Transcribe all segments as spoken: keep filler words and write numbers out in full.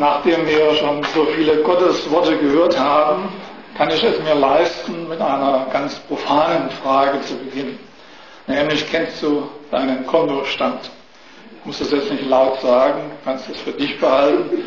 Nachdem wir schon so viele Gottesworte gehört haben, kann ich es mir leisten, mit einer ganz profanen Frage zu beginnen. Nämlich, kennst du deinen Kontostand? Ich muss das jetzt nicht laut sagen, du kannst es für dich behalten.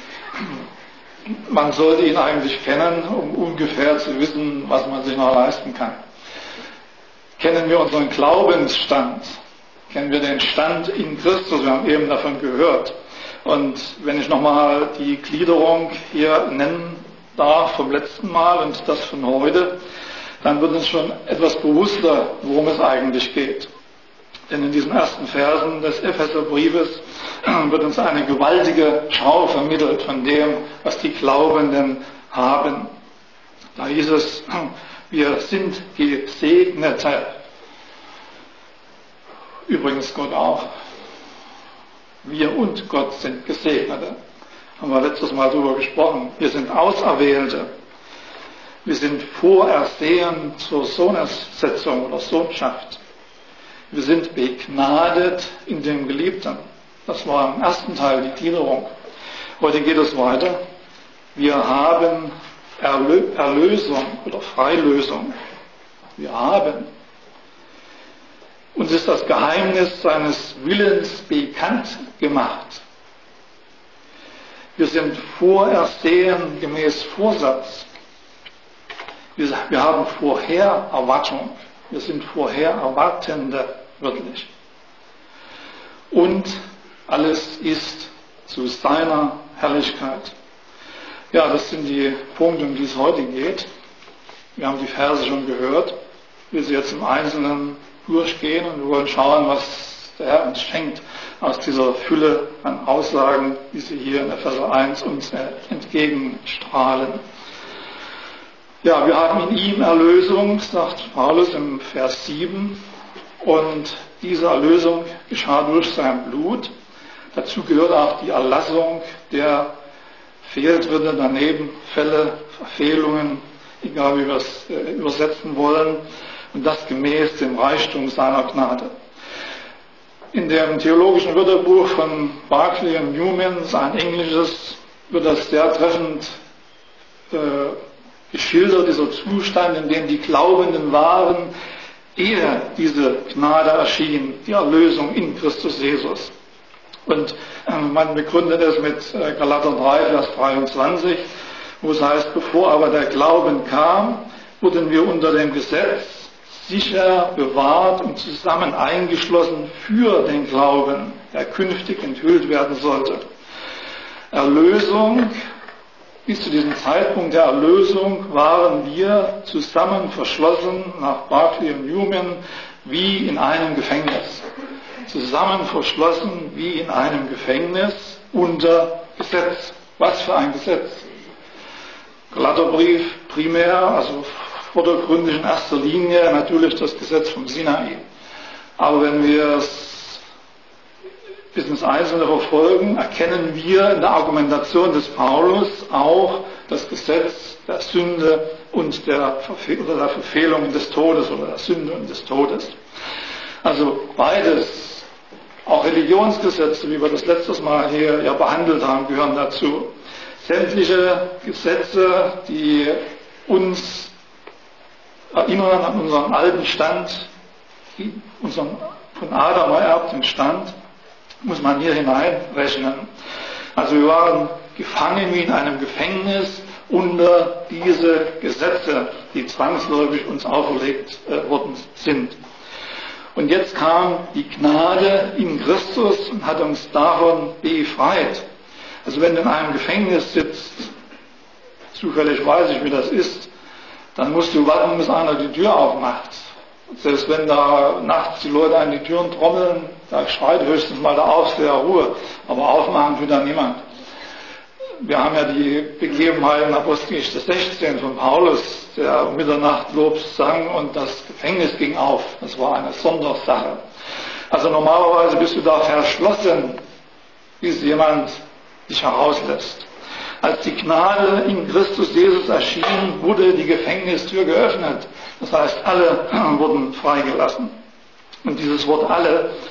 Man sollte ihn eigentlich kennen, um ungefähr zu wissen, was man sich noch leisten kann. Kennen wir unseren Glaubensstand? Kennen wir den Stand in Christus? Wir haben eben davon gehört. Und wenn ich nochmal die Gliederung hier nennen darf vom letzten Mal und das von heute, dann wird uns schon etwas bewusster, worum es eigentlich geht. Denn in diesen ersten Versen des Epheserbriefes wird uns eine gewaltige Schau vermittelt von dem, was die Glaubenden haben. Da hieß es, wir sind Gesegnete. Übrigens Gott auch. Wir und Gott sind Gesegnete. Haben wir letztes Mal darüber gesprochen. Wir sind Auserwählte. Wir sind vorersehen zur Sohnessetzung oder Sohnschaft. Wir sind begnadet in dem Geliebten. Das war im ersten Teil die Gliederung. Heute geht es weiter. Wir haben Erlö- Erlösung oder Freilösung. Wir haben. Uns ist das Geheimnis seines Willens bekannt gemacht. Wir sind vorersehen gemäß Vorsatz. Wir, wir haben Vorhererwartung. Wir sind Vorhererwartende, wörtlich. Und alles ist zu seiner Herrlichkeit. Ja, das sind die Punkte, um die es heute geht. Wir haben die Verse schon gehört. Ich will sie jetzt im Einzelnen durchgehen und wir wollen schauen, was der Herr uns schenkt aus dieser Fülle an Aussagen, wie sie hier in Epheser eins uns entgegenstrahlen. Ja, wir haben in ihm Erlösung, sagt Paulus im Vers sieben, und diese Erlösung geschah durch sein Blut. Dazu gehört auch die Erlassung der Fehltritte, daneben Fälle, Verfehlungen, egal wie wir es äh, übersetzen wollen, und das gemäß dem Reichtum seiner Gnade. In dem theologischen Wörterbuch von Barclay und Newman, sein englisches, wird das sehr treffend äh, geschildert, dieser Zustand, in dem die Glaubenden waren, ehe diese Gnade erschien, die Erlösung in Christus Jesus. Und äh, man begründet es mit äh, Galater drei, Vers dreiundzwanzig, wo es heißt, bevor aber der Glauben kam, wurden wir unter dem Gesetz sicher bewahrt und zusammen eingeschlossen für den Glauben, der künftig enthüllt werden sollte. Erlösung, bis zu diesem Zeitpunkt der Erlösung waren wir zusammen verschlossen, nach Barclay und Newman, wie in einem Gefängnis. Zusammen verschlossen wie in einem Gefängnis unter Gesetz. Was für ein Gesetz? Galaterbrief primär, also vordergründig in erster Linie natürlich das Gesetz vom Sinai. Aber wenn wir es bis ins Einzelne verfolgen, erkennen wir in der Argumentation des Paulus auch das Gesetz der Sünde und der, Verfe- oder der Verfehlung des Todes oder der Sünde und des Todes. Also beides, auch Religionsgesetze, wie wir das letztes Mal hier ja behandelt haben, gehören dazu. Sämtliche Gesetze, die uns erinnern an unseren alten Stand, unseren von Adam ererbten Stand, muss man hier hineinrechnen. Also wir waren gefangen wie in einem Gefängnis unter diese Gesetze, die zwangsläufig uns auferlegt äh, worden sind. Und jetzt kam die Gnade in Christus und hat uns davon befreit. Also wenn du in einem Gefängnis sitzt, zufällig weiß ich, wie das ist, dann musst du warten, bis einer die Tür aufmacht. Selbst wenn da nachts die Leute an die Türen trommeln, da schreit höchstens mal der Aufseher Ruhe, aber aufmachen tut da niemand. Wir haben ja die Begebenheit in Apostelgeschichte sechzehn von Paulus, der um Mitternacht Lob sang und das Gefängnis ging auf. Das war eine Sondersache. Also normalerweise bist du da verschlossen, bis jemand dich herauslässt. Als die Gnade in Christus Jesus erschien, wurde die Gefängnistür geöffnet. Das heißt, alle wurden freigelassen. Und dieses Wort alle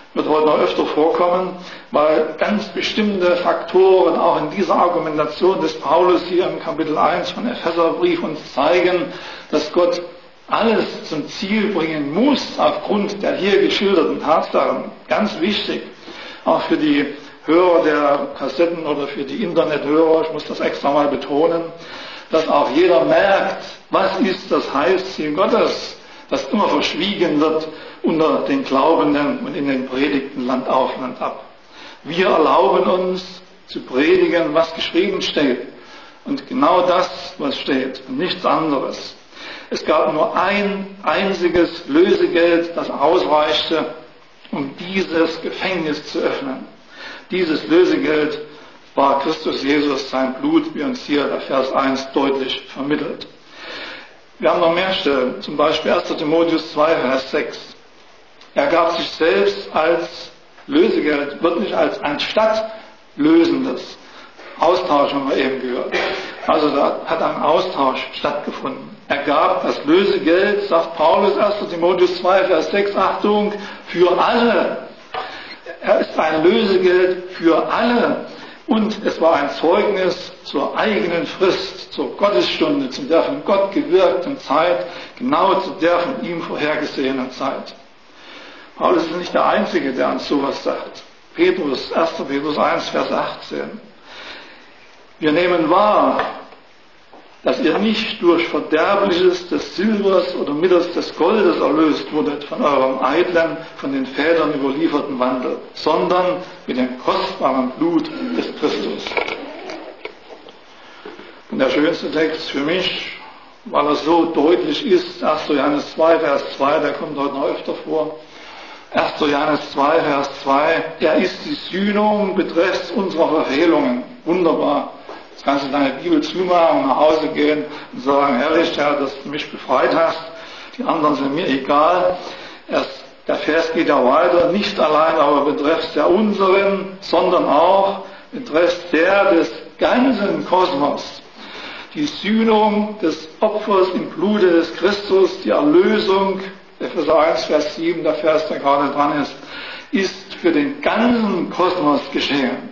wird heute noch öfter vorkommen, weil ganz bestimmte Faktoren auch in dieser Argumentation des Paulus hier im Kapitel eins von Epheserbrief uns zeigen, dass Gott alles zum Ziel bringen muss aufgrund der hier geschilderten Tatsachen. Ganz wichtig, auch für die Hörer der Kassetten oder für die Internethörer, ich muss das extra mal betonen, dass auch jeder merkt, was ist das Heilsziel Gottes, das immer verschwiegen wird unter den Glaubenden und in den Predigten Land auf, Land ab. Wir erlauben uns zu predigen, was geschrieben steht. Und genau das, was steht, und nichts anderes. Es gab nur ein einziges Lösegeld, das ausreichte, um dieses Gefängnis zu öffnen. Dieses Lösegeld war Christus Jesus, sein Blut, wie uns hier der Vers eins deutlich vermittelt. Wir haben noch mehr Stellen, zum Beispiel erster Timotheus zwei, Vers sechs. Er gab sich selbst als Lösegeld, wirklich als anstatt lösendes Austausch, haben wir eben gehört. Also da hat ein Austausch stattgefunden. Er gab das Lösegeld, sagt Paulus, erster Timotheus zwei, Vers sechs, Achtung, für alle. Er ist ein Lösegeld für alle. Und es war ein Zeugnis zur eigenen Frist, zur Gottesstunde, zu der von Gott gewirkten Zeit, genau zu der von ihm vorhergesehenen Zeit. Paulus ist nicht der Einzige, der uns sowas sagt. Petrus, erster Petrus eins, Vers achtzehn. Wir nehmen wahr, dass ihr nicht durch Verderbliches des Silbers oder mittels des Goldes erlöst wurdet von eurem eitlen, von den Vätern überlieferten Wandel, sondern mit dem kostbaren Blut des Christus. Und der schönste Text für mich, weil er so deutlich ist, erster Johannes zwei, Vers zwei, der kommt heute noch öfter vor. erster Johannes zwei, Vers zwei, er ist die Sühnung betreffs unserer Verfehlungen. Wunderbar. Jetzt kannst du deine Bibel zumachen und nach Hause gehen und sagen, ehrlich, Herr, dass du mich befreit hast. Die anderen sind mir egal. Erst, der Vers geht ja weiter. Nicht allein aber betreffs der unseren, sondern auch betreffs der des ganzen Kosmos. Die Sühnung des Opfers im Blute des Christus, die Erlösung, Epheser eins, Vers sieben, der Vers, der gerade dran ist, ist für den ganzen Kosmos geschehen.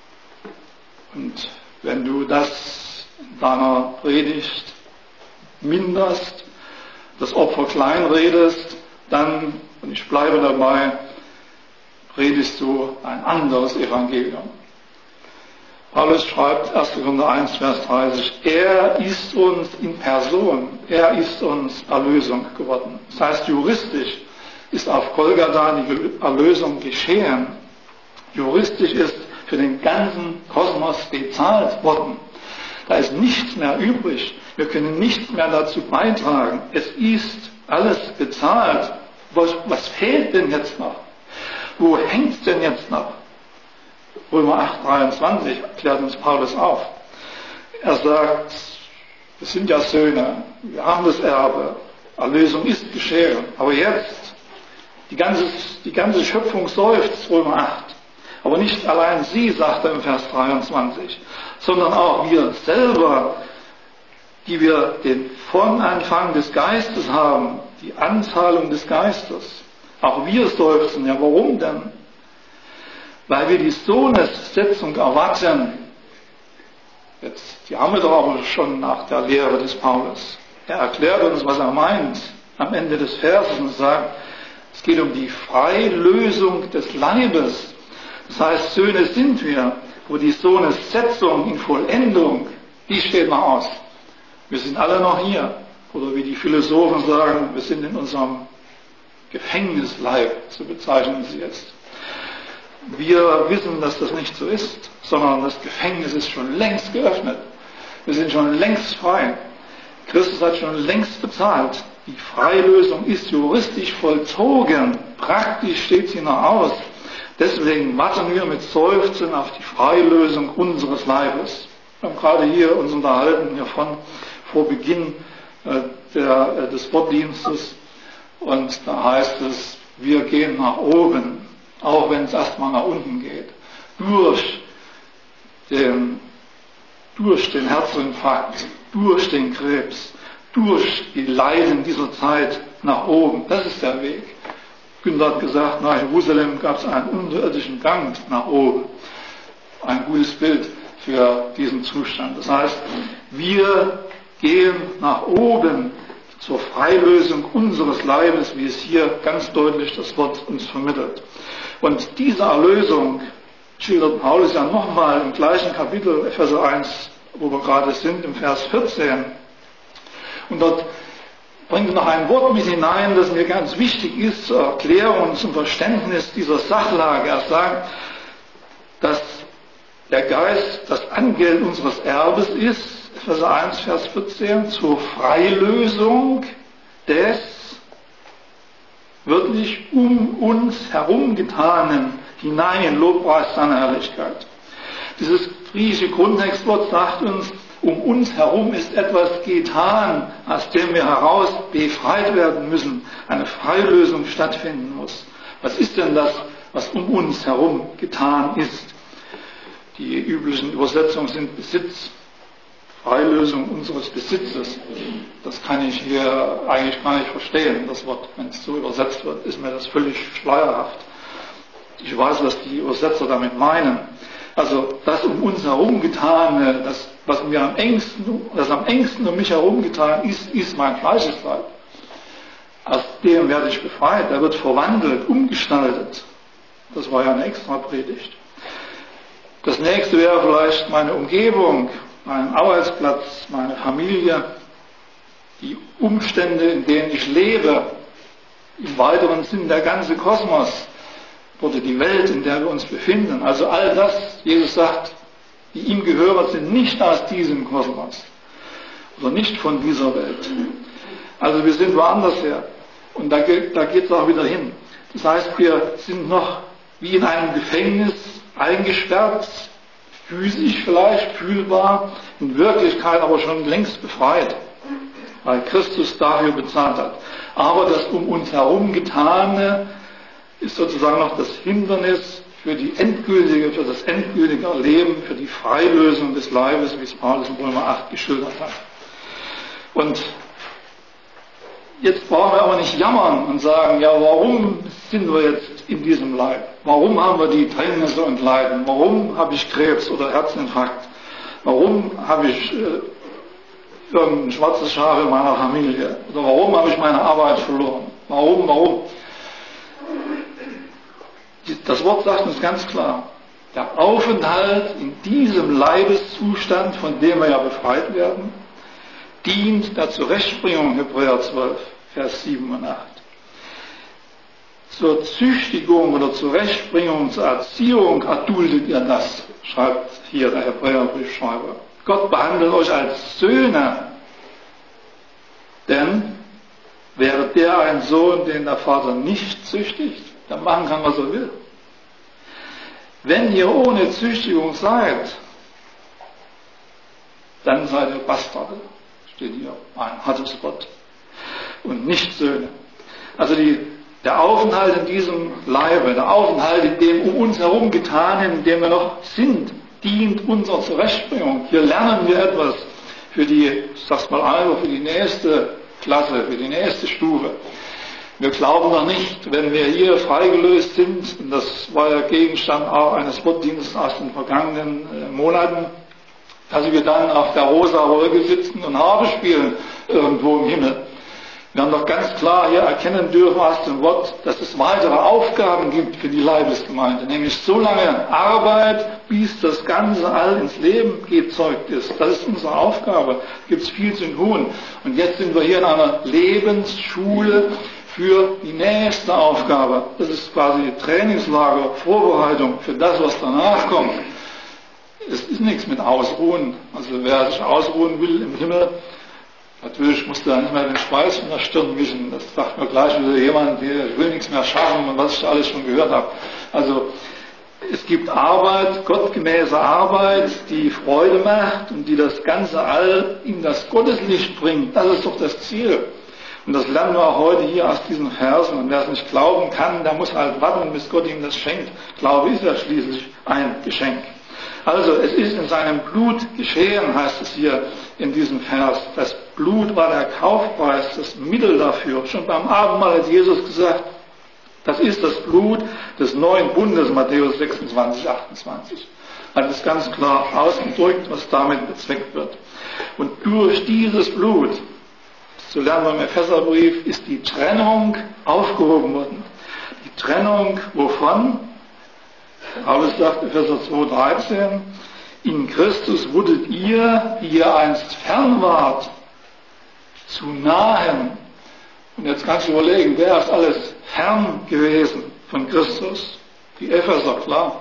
Und wenn du das in deiner Predigt minderst, das Opfer kleinredest, dann, und ich bleibe dabei, predigst du ein anderes Evangelium. Paulus schreibt erster Korinther eins, Vers dreißig, er ist uns in Person, er ist uns Erlösung geworden. Das heißt, juristisch ist auf Golgatha die Erlösung geschehen. Juristisch ist für den ganzen Kosmos bezahlt worden. Da ist nichts mehr übrig. Wir können nichts mehr dazu beitragen. Es ist alles bezahlt. Was, was fehlt denn jetzt noch? Wo hängt es denn jetzt noch? Römer acht, dreiundzwanzig klärt uns Paulus auf. Er sagt, wir sind ja Söhne, wir haben das Erbe, Erlösung ist geschehen. Aber jetzt, die ganze, die ganze Schöpfung seufzt, Römer acht. Aber nicht allein sie, sagt er im Vers dreiundzwanzig, sondern auch wir selber, die wir den Vonanfang des Geistes haben, die Anzahlung des Geistes. Auch wir seufzen. Ja, warum denn? Weil wir die Sohnessetzung erwarten. Jetzt, die haben wir doch aber schon nach der Lehre des Paulus. Er erklärt uns, was er meint am Ende des Verses und sagt, es geht um die Freilösung des Leibes. Das heißt, Söhne sind wir, wo die Sohnessetzung in Vollendung, die steht noch aus. Wir sind alle noch hier. Oder wie die Philosophen sagen, wir sind in unserem Gefängnisleib, so bezeichnen sie es. Wir wissen, dass das nicht so ist, sondern das Gefängnis ist schon längst geöffnet. Wir sind schon längst frei. Christus hat schon längst bezahlt. Die Freilösung ist juristisch vollzogen. Praktisch steht sie noch aus. Deswegen warten wir mit Seufzen auf die Freilösung unseres Leibes. Wir haben gerade hier uns unterhalten hiervon vor Beginn äh, der, äh, des Gottdienstes. Und da heißt es, wir gehen nach oben, auch wenn es erstmal nach unten geht. Durch den, durch den Herzinfarkt, durch den Krebs, durch die Leiden dieser Zeit nach oben. Das ist der Weg. Günther hat gesagt, nach Jerusalem gab es einen unterirdischen Gang nach oben. Ein gutes Bild für diesen Zustand. Das heißt, wir gehen nach oben zur Freilösung unseres Leibes, wie es hier ganz deutlich das Wort uns vermittelt. Und diese Erlösung schildert Paulus ja nochmal im gleichen Kapitel, Epheser eins, wo wir gerade sind, im Vers vierzehn. Und dort bringt er noch ein Wort mit hinein, das mir ganz wichtig ist zur Erklärung und zum Verständnis dieser Sachlage. Er sagt, dass der Geist das Angeld unseres Erbes ist, Epheser eins, Vers vierzehn, zur Freilösung des wirklich um uns herumgetanen hinein in Lobpreis seiner Herrlichkeit. Dieses griechische Grundtextwort sagt uns, um uns herum ist etwas getan, aus dem wir heraus befreit werden müssen, eine Freilösung stattfinden muss. Was ist denn das, was um uns herum getan ist? Die üblichen Übersetzungen sind Besitz, Freilösung unseres Besitzes. Das kann ich hier eigentlich gar nicht verstehen, das Wort. Wenn es so übersetzt wird, ist mir das völlig schleierhaft. Ich weiß, was die Übersetzer damit meinen. Also das um uns herum Getane, das, was mir am engsten, das am engsten um mich herum getan ist, ist mein Fleischesleib. Aus dem werde ich befreit, der wird verwandelt, umgestaltet. Das war ja eine extra Predigt. Das nächste wäre vielleicht meine Umgebung, mein Arbeitsplatz, meine Familie, die Umstände, in denen ich lebe, im weiteren Sinn der ganze Kosmos oder die Welt, in der wir uns befinden. Also all das, Jesus sagt, die ihm gehören, sind nicht aus diesem Kosmos oder nicht von dieser Welt. Also wir sind woanders her und da geht da geht es auch wieder hin. Das heißt, wir sind noch wie in einem Gefängnis eingesperrt, physisch vielleicht fühlbar, in Wirklichkeit aber schon längst befreit, weil Christus dafür bezahlt hat. Aber das um uns herum Getane ist sozusagen noch das Hindernis für die endgültige, für das endgültige Erleben, für die Freilösung des Leibes, wie es Paulus in Römer acht geschildert hat. Und jetzt brauchen wir aber nicht jammern und sagen, ja, warum sind wir jetzt in diesem Leib? Warum haben wir die Drängnisse und Leiden? Warum habe ich Krebs oder Herzinfarkt? Warum habe ich äh, irgendein schwarzes Schaf in meiner Familie? Oder warum habe ich meine Arbeit verloren? Warum, warum? Das Wort sagt uns ganz klar, der Aufenthalt in diesem Leibeszustand, von dem wir ja befreit werden, dient der Zurechtbringung, Hebräer zwölf, Vers sieben und acht. Zur Züchtigung oder Zurechtbringung, zur Erziehung erduldet ihr das, schreibt hier der Hebräerbriefschreiber. Gott behandelt euch als Söhne, denn wäre der ein Sohn, den der Vater nicht züchtigt, der machen kann, was er will. Wenn ihr ohne Züchtigung seid, dann seid ihr Bastarde, steht hier, ein hartes Wort, und nicht Söhne. Also die, der Aufenthalt in diesem Leibe, der Aufenthalt in dem um uns herum Getanen, in dem wir noch sind, dient unserer Zurechtbringung. Hier lernen wir etwas für die, ich sag's mal einfach, für die nächste Klasse, für die nächste Stufe. Wir glauben doch nicht, wenn wir hier freigelöst sind, und das war ja Gegenstand auch eines Wortdienstes aus den vergangenen äh, Monaten, dass wir dann auf der rosa Wolke sitzen und Harfe spielen irgendwo im Himmel. Wir haben doch ganz klar hier erkennen dürfen aus dem Wort, dass es weitere Aufgaben gibt für die Leibesgemeinde, nämlich so lange Arbeit, bis das ganze All ins Leben gezeugt ist. Das ist unsere Aufgabe. Da gibt es viel zu tun. Und jetzt sind wir hier in einer Lebensschule für die nächste Aufgabe. Das ist quasi Trainingslager, Vorbereitung für das, was danach kommt. Es ist nichts mit Ausruhen. Also wer sich ausruhen will im Himmel, natürlich muss da nicht mehr den Schweiß von der Stirn wischen. Das sagt mir gleich wieder jemand, der will nichts mehr schaffen und was ich alles schon gehört habe. Also es gibt Arbeit, gottgemäße Arbeit, die Freude macht und die das ganze All in das Gotteslicht bringt. Das ist doch das Ziel. Und das lernen wir auch heute hier aus diesen Versen. Und wer es nicht glauben kann, der muss halt warten, bis Gott ihm das schenkt. Glaube ist ja schließlich ein Geschenk. Also es ist in seinem Blut geschehen, heißt es hier in diesem Vers. Das Blut war der Kaufpreis, das Mittel dafür. Schon beim Abendmahl hat Jesus gesagt, Das ist das Blut des neuen Bundes, Matthäus sechsundzwanzig, achtundzwanzig. Hat es ganz klar ausgedrückt, was damit bezweckt wird. Und durch dieses Blut, so lernen wir im Epheserbrief, ist die Trennung aufgehoben worden. Die Trennung wovon? Paulus sagt, Epheser zwei, dreizehn, in Christus wurdet ihr, die ihr einst fern wart, zu nahen. Und jetzt kannst du überlegen, wer ist alles fern gewesen von Christus? Die Epheser, klar.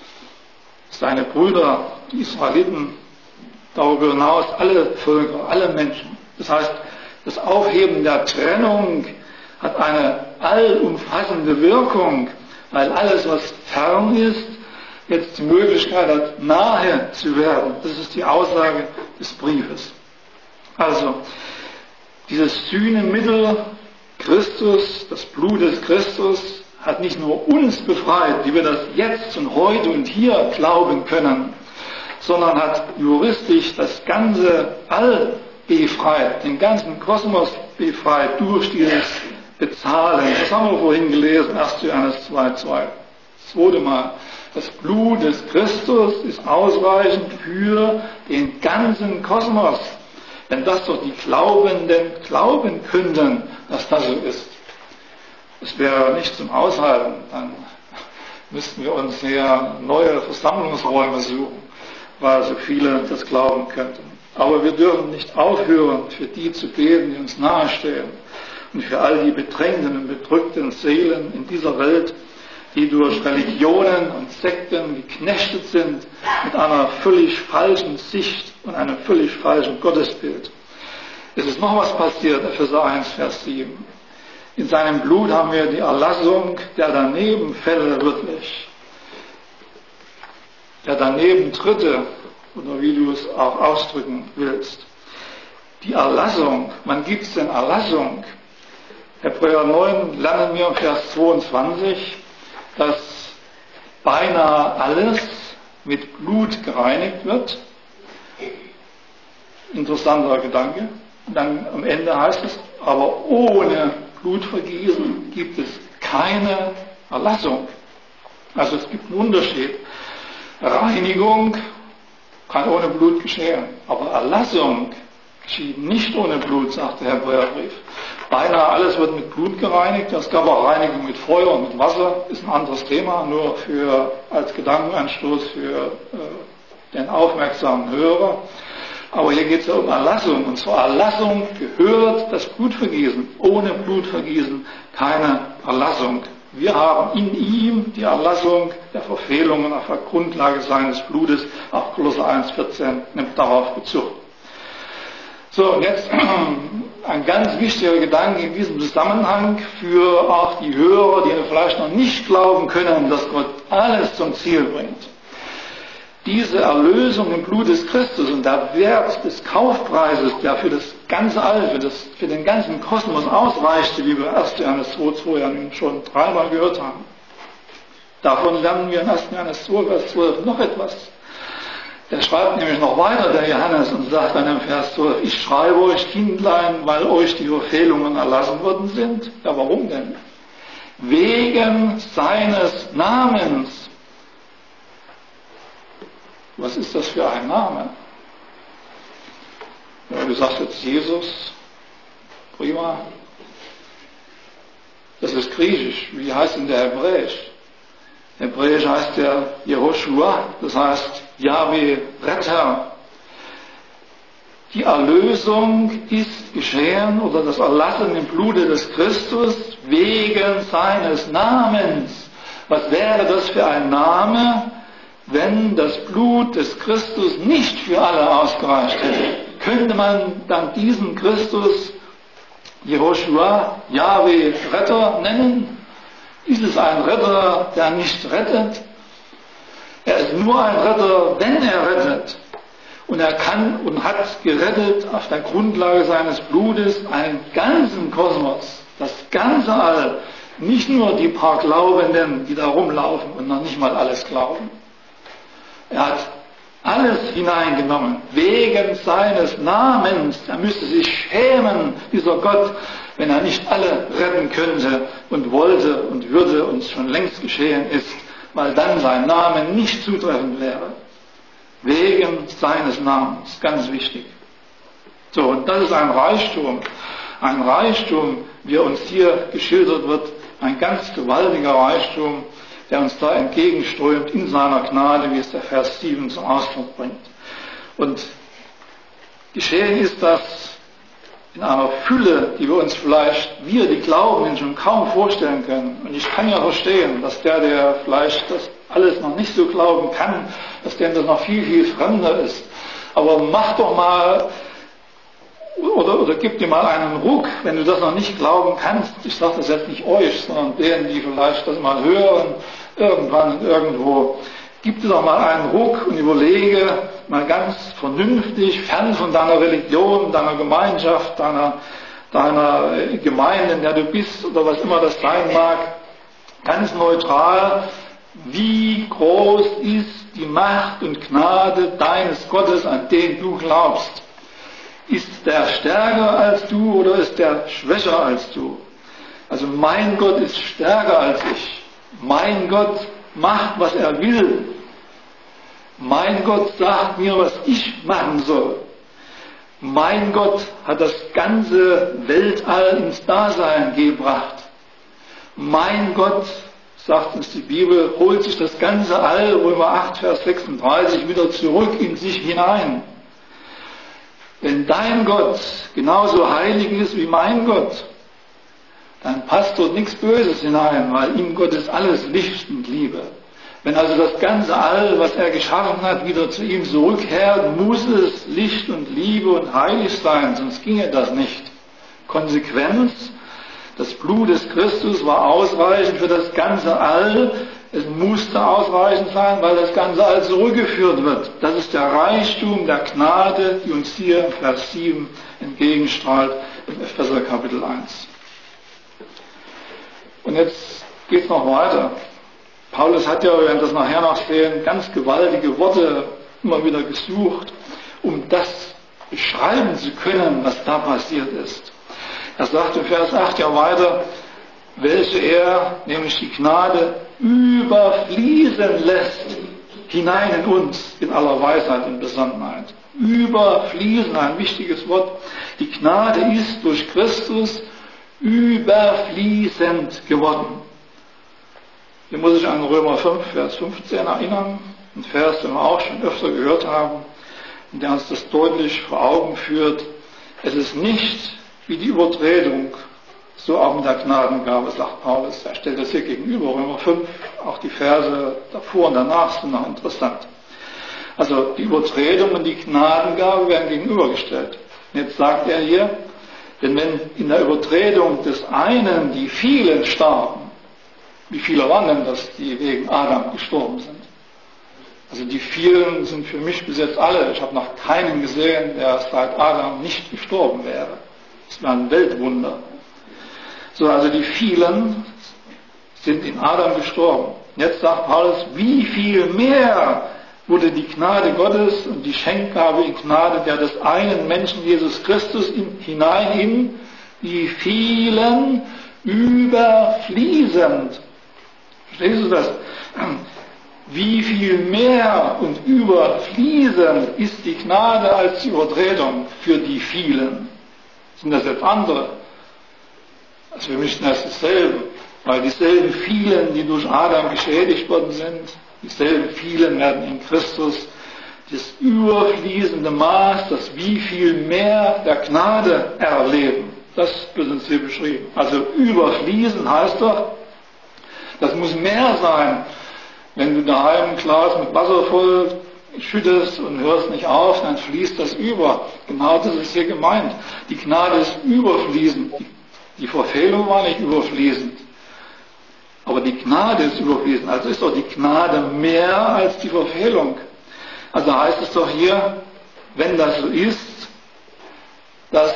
Seine Brüder, die Israeliten, darüber hinaus alle Völker, alle Menschen. Das heißt, das Aufheben der Trennung hat eine allumfassende Wirkung, weil alles, was fern ist, jetzt die Möglichkeit hat, nahe zu werden. Das ist die Aussage des Briefes. Also, dieses Sühnemittel Christus, das Blut des Christus, hat nicht nur uns befreit, die wir das jetzt und heute und hier glauben können, sondern hat juristisch das ganze All befreit, den ganzen Kosmos befreit durch dieses Bezahlen. Das haben wir vorhin gelesen, erster Johannes zwei, zwei. Das zweite Mal. Das Blut des Christus ist ausreichend für den ganzen Kosmos. Wenn das doch die Glaubenden glauben könnten, dass das so ist. Das wäre nicht zum Aushalten. Dann müssten wir uns hier neue Versammlungsräume suchen, weil so viele das glauben könnten. Aber wir dürfen nicht aufhören, für die zu beten, die uns nahestehen. Und für all die bedrängten und bedrückten Seelen in dieser Welt, die durch Religionen und Sekten geknechtet sind, mit einer völlig falschen Sicht und einem völlig falschen Gottesbild. Es ist noch was passiert, Epheser eins, Vers sieben. In seinem Blut haben wir die Erlassung der Danebenfälle wirklich. Der Danebentritte, oder wie du es auch ausdrücken willst. Die Erlassung, wann gibt es denn Erlassung? Hebräer neun lernen wir im Vers zweiundzwanzig, dass beinahe alles mit Blut gereinigt wird. Interessanter Gedanke. Dann am Ende heißt es, aber ohne Blutvergießen gibt es keine Erlassung. Also es gibt einen Unterschied. Reinigung kann ohne Blut geschehen, aber Erlassung geschieht nicht ohne Blut, sagt der Hebräerbrief. Beinahe alles wird mit Blut gereinigt. Es gab auch Reinigung mit Feuer und mit Wasser, ist ein anderes Thema, nur für, als Gedankenanstoß für äh, den aufmerksamen Hörer. Aber hier geht es ja um Erlassung. Und zur Erlassung gehört das Blutvergießen. Ohne Blutvergießen keine Erlassung. Wir haben in ihm die Erlassung der Verfehlungen auf der Grundlage seines Blutes. Auch Kolosser eins, vierzehn nimmt darauf Bezug. So, und jetzt ein ganz wichtiger Gedanke in diesem Zusammenhang für auch die Hörer, die vielleicht noch nicht glauben können, dass Gott alles zum Ziel bringt. Diese Erlösung im Blut des Christus und der Wert des Kaufpreises, der für das ganze All, für, das, für den ganzen Kosmos ausreichte, wie wir erster Johannes zwei, zwei ja nun schon dreimal gehört haben. Davon lernen wir in erster Johannes zwei, Vers zwölf noch etwas. Der schreibt nämlich noch weiter, der Johannes, und sagt dann im Vers zwölf, ich schreibe euch, Kindlein, weil euch die Verfehlungen erlassen worden sind. Ja, warum denn? Wegen seines Namens. Was ist das für ein Name? Ja, du sagst jetzt Jesus, prima. Das ist griechisch. Wie heißt denn der Hebräisch? Hebräisch heißt der Jehoshua, das heißt Jahwe Retter. Die Erlösung ist geschehen oder das Erlassen im Blute des Christus wegen seines Namens. Was wäre das für ein Name, wenn das Blut des Christus nicht für alle ausgereicht hätte? Könnte man dann diesen Christus Jehoshua, Jahwe Retter nennen? Ist es ein Retter, der nicht rettet? Er ist nur ein Retter, wenn er rettet. Und er kann und hat gerettet auf der Grundlage seines Blutes einen ganzen Kosmos, das ganze All, nicht nur die paar Glaubenden, die da rumlaufen und noch nicht mal alles glauben. Er hat alles hineingenommen, wegen seines Namens. Er müsste sich schämen, dieser Gott, wenn er nicht alle retten könnte und wollte und würde und es schon längst geschehen ist, weil dann sein Name nicht zutreffend wäre. Wegen seines Namens, ganz wichtig. So, und das ist ein Reichtum, ein Reichtum, wie er uns hier geschildert wird, ein ganz gewaltiger Reichtum, der uns da entgegenströmt in seiner Gnade, wie es der Vers sieben zum Ausdruck bringt. Und geschehen ist das in einer Fülle, die wir uns vielleicht, wir, die glauben, schon kaum vorstellen können. Und ich kann ja verstehen, dass der, der vielleicht das alles noch nicht so glauben kann, dass dem das noch viel, viel fremder ist. Aber mach doch mal, oder, oder gib dir mal einen Ruck, wenn du das noch nicht glauben kannst. Ich sage das jetzt nicht euch, sondern denen, die vielleicht das mal hören, irgendwann und irgendwo. Gib dir doch mal einen Ruck und überlege mal ganz vernünftig, fern von deiner Religion, deiner Gemeinschaft, deiner, deiner Gemeinde, in der du bist oder was immer das sein mag, ganz neutral, wie groß ist die Macht und Gnade deines Gottes, an den du glaubst. Ist der stärker als du oder ist der schwächer als du? Also mein Gott ist stärker als ich. Mein Gott macht, was er will. Mein Gott sagt mir, was ich machen soll. Mein Gott hat das ganze Weltall ins Dasein gebracht. Mein Gott, sagt uns die Bibel, holt sich das ganze All, Römer acht, Vers sechsunddreißig, wieder zurück in sich hinein. Wenn dein Gott genauso heilig ist wie mein Gott, dann passt dort nichts Böses hinein, weil ihm Gott ist alles Licht und Liebe. Wenn also das ganze All, was er geschaffen hat, wieder zu ihm zurückkehrt, muss es Licht und Liebe und heilig sein, sonst ginge das nicht. Konsequenz, das Blut des Christus war ausreichend für das ganze All. Es musste ausreichend sein, weil das ganze All zurückgeführt wird. Das ist der Reichtum der Gnade, die uns hier in Vers sieben entgegenstrahlt im Epheser Kapitel eins. Und jetzt geht es noch weiter. Paulus hat ja, wir werden das nachher noch sehen, ganz gewaltige Worte immer wieder gesucht, um das beschreiben zu können, was da passiert ist. Er sagt in Vers acht ja weiter, welche er, nämlich die Gnade, überfließen lässt, hinein in uns, in aller Weisheit und Besonnenheit. Überfließen, ein wichtiges Wort. Die Gnade ist durch Christus überfließend geworden. Hier muss ich an Römer fünf, Vers fünfzehn erinnern, ein Vers, den wir auch schon öfter gehört haben, in der uns das deutlich vor Augen führt. Es ist nicht wie die Übertretung, so auch in der Gnadengabe, sagt Paulus. Er stellt das hier gegenüber, Römer fünf, auch die Verse davor und danach sind noch interessant. Also die Übertretung und die Gnadengabe werden gegenübergestellt. Jetzt sagt er hier, denn wenn in der Übertretung des einen die vielen starben, wie viele waren denn das, die wegen Adam gestorben sind? Also die vielen sind für mich bis jetzt alle. Ich habe noch keinen gesehen, der seit Adam nicht gestorben wäre. Das wäre ein Weltwunder. So, also die vielen sind in Adam gestorben. Jetzt sagt Paulus, wie viel mehr wurde die Gnade Gottes und die Schenkgabe in Gnade der des einen Menschen Jesus Christus in, hinein in die vielen überfließend. Verstehst du das? Wie viel mehr und überfließend ist die Gnade als die Übertretung für die vielen? Sind das jetzt andere? Also für mich sind das dasselbe, weil dieselben vielen, die durch Adam geschädigt worden sind, dieselben vielen werden in Christus das überfließende Maß, das wie viel mehr der Gnade erleben. Das wird uns hier beschrieben. Also überfließen heißt doch, das muss mehr sein. Wenn du daheim ein Glas mit Wasser voll schüttest und hörst nicht auf, dann fließt das über. Genau das ist hier gemeint. Die Gnade ist überfließend. Die Verfehlung war nicht überfließend. Aber die Gnade ist überfließend. Also ist doch die Gnade mehr als die Verfehlung. Also heißt es doch hier, wenn das so ist, dass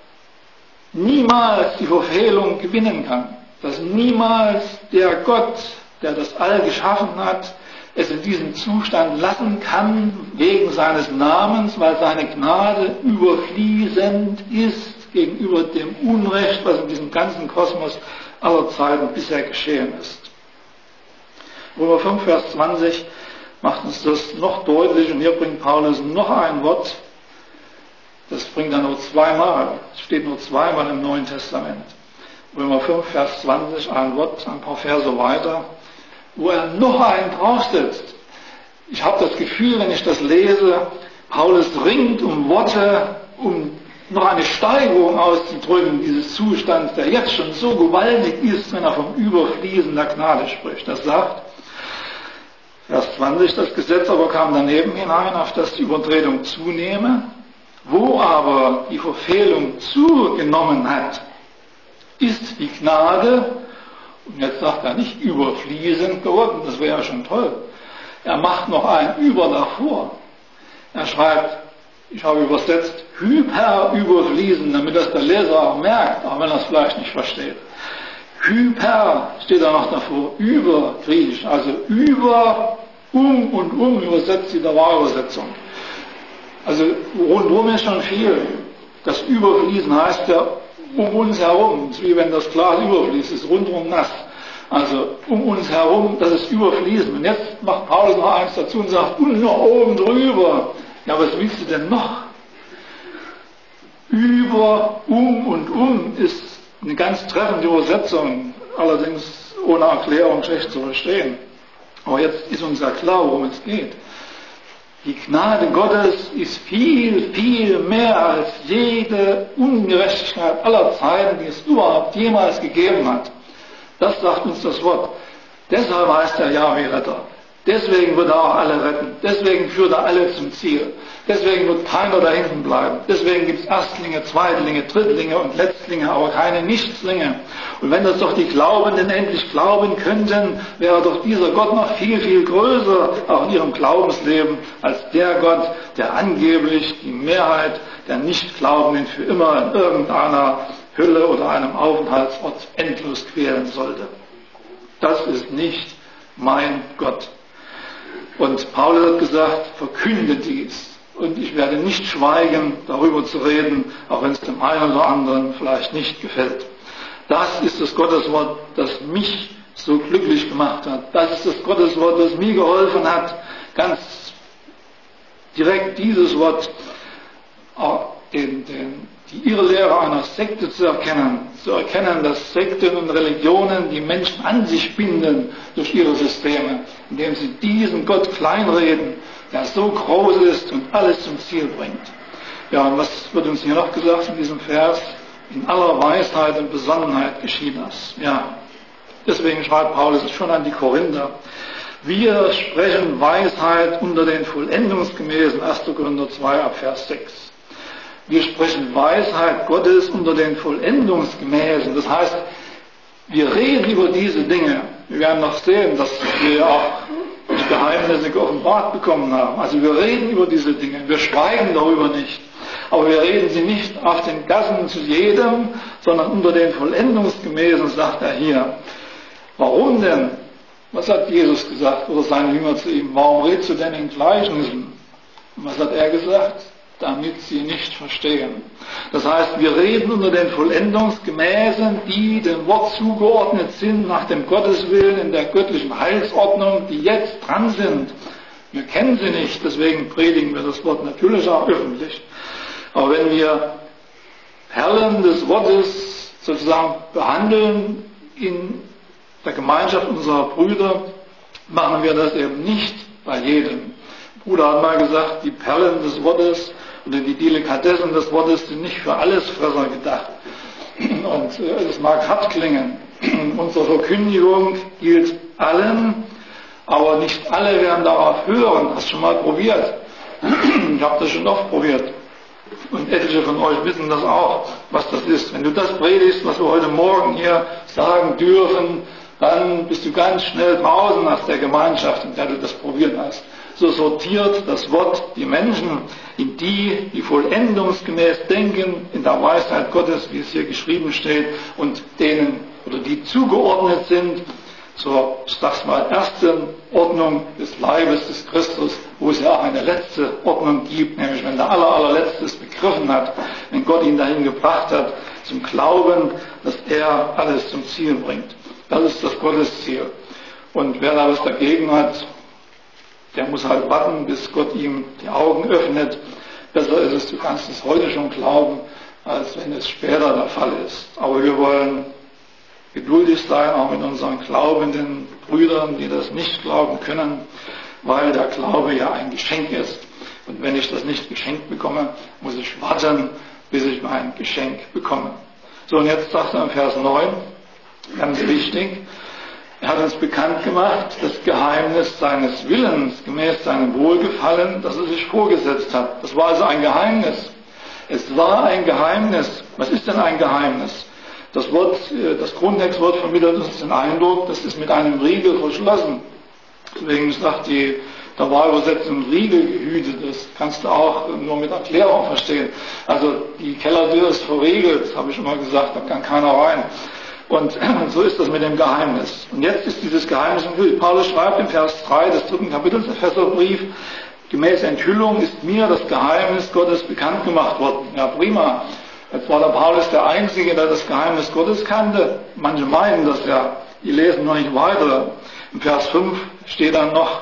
niemals die Verfehlung gewinnen kann. Dass niemals der Gott, der das All geschaffen hat, es in diesem Zustand lassen kann, wegen seines Namens, weil seine Gnade überfließend ist gegenüber dem Unrecht, was in diesem ganzen Kosmos aller Zeiten bisher geschehen ist. Römer fünf, Vers zwanzig macht uns das noch deutlich, und hier bringt Paulus noch ein Wort, das bringt er nur zweimal, es steht nur zweimal im Neuen Testament. Römer fünf, Vers zwanzig, ein Wort, ein paar Verse weiter, wo er noch einen draufsetzt. Ich habe das Gefühl, wenn ich das lese, Paulus ringt um Worte, um noch eine Steigerung auszudrücken, dieses Zustands, der jetzt schon so gewaltig ist, wenn er vom Überfließen der Gnade spricht. Das sagt, Vers zwanzig, das Gesetz aber kam daneben hinein, auf das die Übertretung zunehme, wo aber die Verfehlung zugenommen hat, ist die Gnade, und jetzt sagt er nicht überfließend geworden, das wäre ja schon toll. Er macht noch ein Über davor. Er schreibt, ich habe übersetzt, hyper überfließend, damit das der Leser auch merkt, auch wenn er es vielleicht nicht versteht. Hyper steht da noch davor, über griechisch, also über, um und um übersetzt die Dauerübersetzung. Also rundum ist schon viel. Das Überfließen heißt ja um uns herum, es ist wie wenn das Glas überfließt, es ist rundum nass. Also um uns herum, das ist Überfließen. Und jetzt macht Paulus noch eins dazu und sagt, und noch oben drüber. Ja, was willst du denn noch? Über, um und um ist eine ganz treffende Übersetzung, allerdings ohne Erklärung schlecht zu verstehen. Aber jetzt ist uns ja klar, worum es geht. Die Gnade Gottes ist viel, viel mehr als jede Ungerechtigkeit aller Zeiten, die es überhaupt jemals gegeben hat. Das sagt uns das Wort. Deshalb heißt er Jahwe-Retter. Deswegen wird er auch alle retten. Deswegen führt er alle zum Ziel. Deswegen wird keiner da hinten bleiben. Deswegen gibt es Erstlinge, Zweitlinge, Drittlinge und Letztlinge, aber keine Nichtslinge. Und wenn das doch die Glaubenden endlich glauben könnten, wäre doch dieser Gott noch viel, viel größer, auch in ihrem Glaubensleben, als der Gott, der angeblich die Mehrheit der Nichtglaubenden für immer in irgendeiner Hülle oder einem Aufenthaltsort endlos quälen sollte. Das ist nicht mein Gott. Und Paulus hat gesagt, verkünde dies. Und ich werde nicht schweigen, darüber zu reden, auch wenn es dem einen oder anderen vielleicht nicht gefällt. Das ist das Gotteswort, das mich so glücklich gemacht hat. Das ist das Gotteswort, das mir geholfen hat, ganz direkt dieses Wort, den, den, die Irrlehre einer Sekte zu erkennen, zu erkennen, dass Sekten und Religionen die Menschen an sich binden durch ihre Systeme, indem sie diesen Gott kleinreden, der so groß ist und alles zum Ziel bringt. Ja, und was wird uns hier noch gesagt in diesem Vers? In aller Weisheit und Besonnenheit geschieht das. Ja, deswegen schreibt Paulus schon an die Korinther. Wir sprechen Weisheit unter den vollendungsgemäßen, erster Korinther zwei ab Vers sechs. Wir sprechen Weisheit Gottes unter den vollendungsgemäßen. Das heißt, wir reden über diese Dinge. Wir werden noch sehen, dass wir auch die Geheimnisse geoffenbart bekommen haben. Also wir reden über diese Dinge. Wir schweigen darüber nicht. Aber wir reden sie nicht auf den Gassen zu jedem, sondern unter den vollendungsgemäßen, sagt er hier. Warum denn? Was hat Jesus gesagt oder seine Jünger zu ihm? Warum redest du denn in Gleichnissen? Und was hat er gesagt? Damit sie nicht verstehen. Das heißt, wir reden unter den Vollendungsgemäßen, die dem Wort zugeordnet sind, nach dem Gotteswillen in der göttlichen Heilsordnung, die jetzt dran sind. Wir kennen sie nicht, deswegen predigen wir das Wort natürlich auch öffentlich. Aber wenn wir Perlen des Wortes sozusagen behandeln in der Gemeinschaft unserer Brüder, machen wir das eben nicht bei jedem. Bruder hat mal gesagt, die Perlen des Wortes oder die Delikatessen des Wortes sind nicht für Allesfresser gedacht. Und es äh, mag hart klingen. Unsere Verkündigung gilt allen, aber nicht alle werden darauf hören. Hast du schon mal probiert? Ich habe das schon oft probiert. Und etliche von euch wissen das auch, was das ist. Wenn du das predigst, was wir heute Morgen hier sagen dürfen, dann bist du ganz schnell draußen aus der Gemeinschaft, in der du das probiert hast. So sortiert das Wort die Menschen in die, die vollendungsgemäß denken, in der Weisheit Gottes, wie es hier geschrieben steht, und denen, oder die zugeordnet sind, zur, ich sag's mal, ersten Ordnung des Leibes des Christus, wo es ja auch eine letzte Ordnung gibt, nämlich wenn der aller, allerletztes begriffen hat, wenn Gott ihn dahin gebracht hat, zum Glauben, dass er alles zum Ziel bringt. Das ist das Gottesziel. Und wer da was dagegen hat, der muss halt warten, bis Gott ihm die Augen öffnet. Besser ist es, du kannst es heute schon glauben, als wenn es später der Fall ist. Aber wir wollen geduldig sein, auch mit unseren glaubenden Brüdern, die das nicht glauben können, weil der Glaube ja ein Geschenk ist. Und wenn ich das nicht geschenkt bekomme, muss ich warten, bis ich mein Geschenk bekomme. So, und jetzt sagt er im Vers neun, ganz wichtig, er hat uns bekannt gemacht, das Geheimnis seines Willens, gemäß seinem Wohlgefallen, das er sich vorgesetzt hat. Das war also ein Geheimnis. Es war ein Geheimnis. Was ist denn ein Geheimnis? Das Wort, das Grundtextwort vermittelt uns den Eindruck, das ist mit einem Riegel verschlossen. Deswegen sagt die der Wahlübersetzung Riegel gehütet. Das kannst du auch nur mit Erklärung verstehen. Also die Kellertür ist verriegelt, das habe ich immer gesagt, da kann keiner rein. Und so ist das mit dem Geheimnis. Und jetzt ist dieses Geheimnis enthüllt. Paulus schreibt im Vers drei des dritten Kapitels des Epheserbrief, gemäß Enthüllung ist mir das Geheimnis Gottes bekannt gemacht worden. Ja, prima. Jetzt war der Paulus der Einzige, der das Geheimnis Gottes kannte. Manche meinen das ja. Die lesen noch nicht weiter. Im Vers fünf steht dann noch,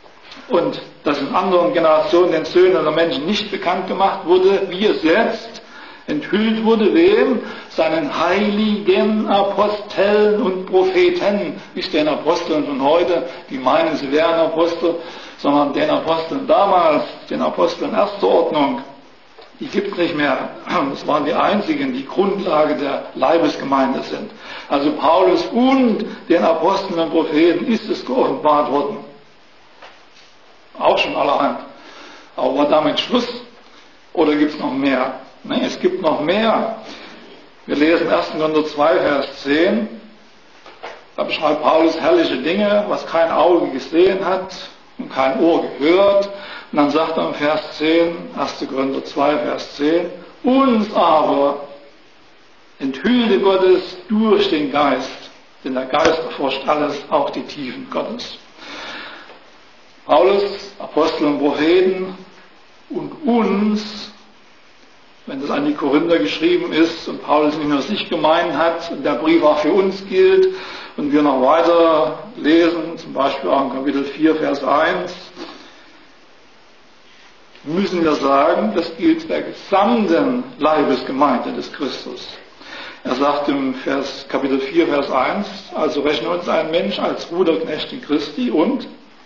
und dass in anderen Generationen den Söhnen der Menschen nicht bekannt gemacht wurde, wie es jetzt enthüllt wurde, wem? Seinen heiligen Aposteln und Propheten. Nicht den Aposteln von heute, die meinen, sie wären Apostel, sondern den Aposteln damals, den Aposteln erster Ordnung. Die gibt es nicht mehr. Das waren die einzigen, die Grundlage der Leibesgemeinde sind. Also Paulus und den Aposteln und Propheten ist es geoffenbart worden. Auch schon allerhand. Aber war damit Schluss? Oder gibt es noch mehr? Nein, es gibt noch mehr. Wir lesen erster Korinther zwei, Vers zehn. Da beschreibt Paulus herrliche Dinge, was kein Auge gesehen hat und kein Ohr gehört. Und dann sagt er im Vers zehn, erster Korinther zwei, Vers zehn, uns aber enthüllte Gottes durch den Geist, denn der Geist erforscht alles, auch die Tiefen Gottes. Paulus, Apostel und Propheten und uns, wenn das an die Korinther geschrieben ist und Paulus nicht nur sich gemeint hat und der Brief auch für uns gilt und wir noch weiter lesen, zum Beispiel auch in Kapitel vier, Vers eins, müssen wir sagen, das gilt der gesamten Leibesgemeinde des Christus. Er sagt im Vers, Kapitel vier, Vers eins, also rechne uns ein Mensch als Ruderknecht in Christi und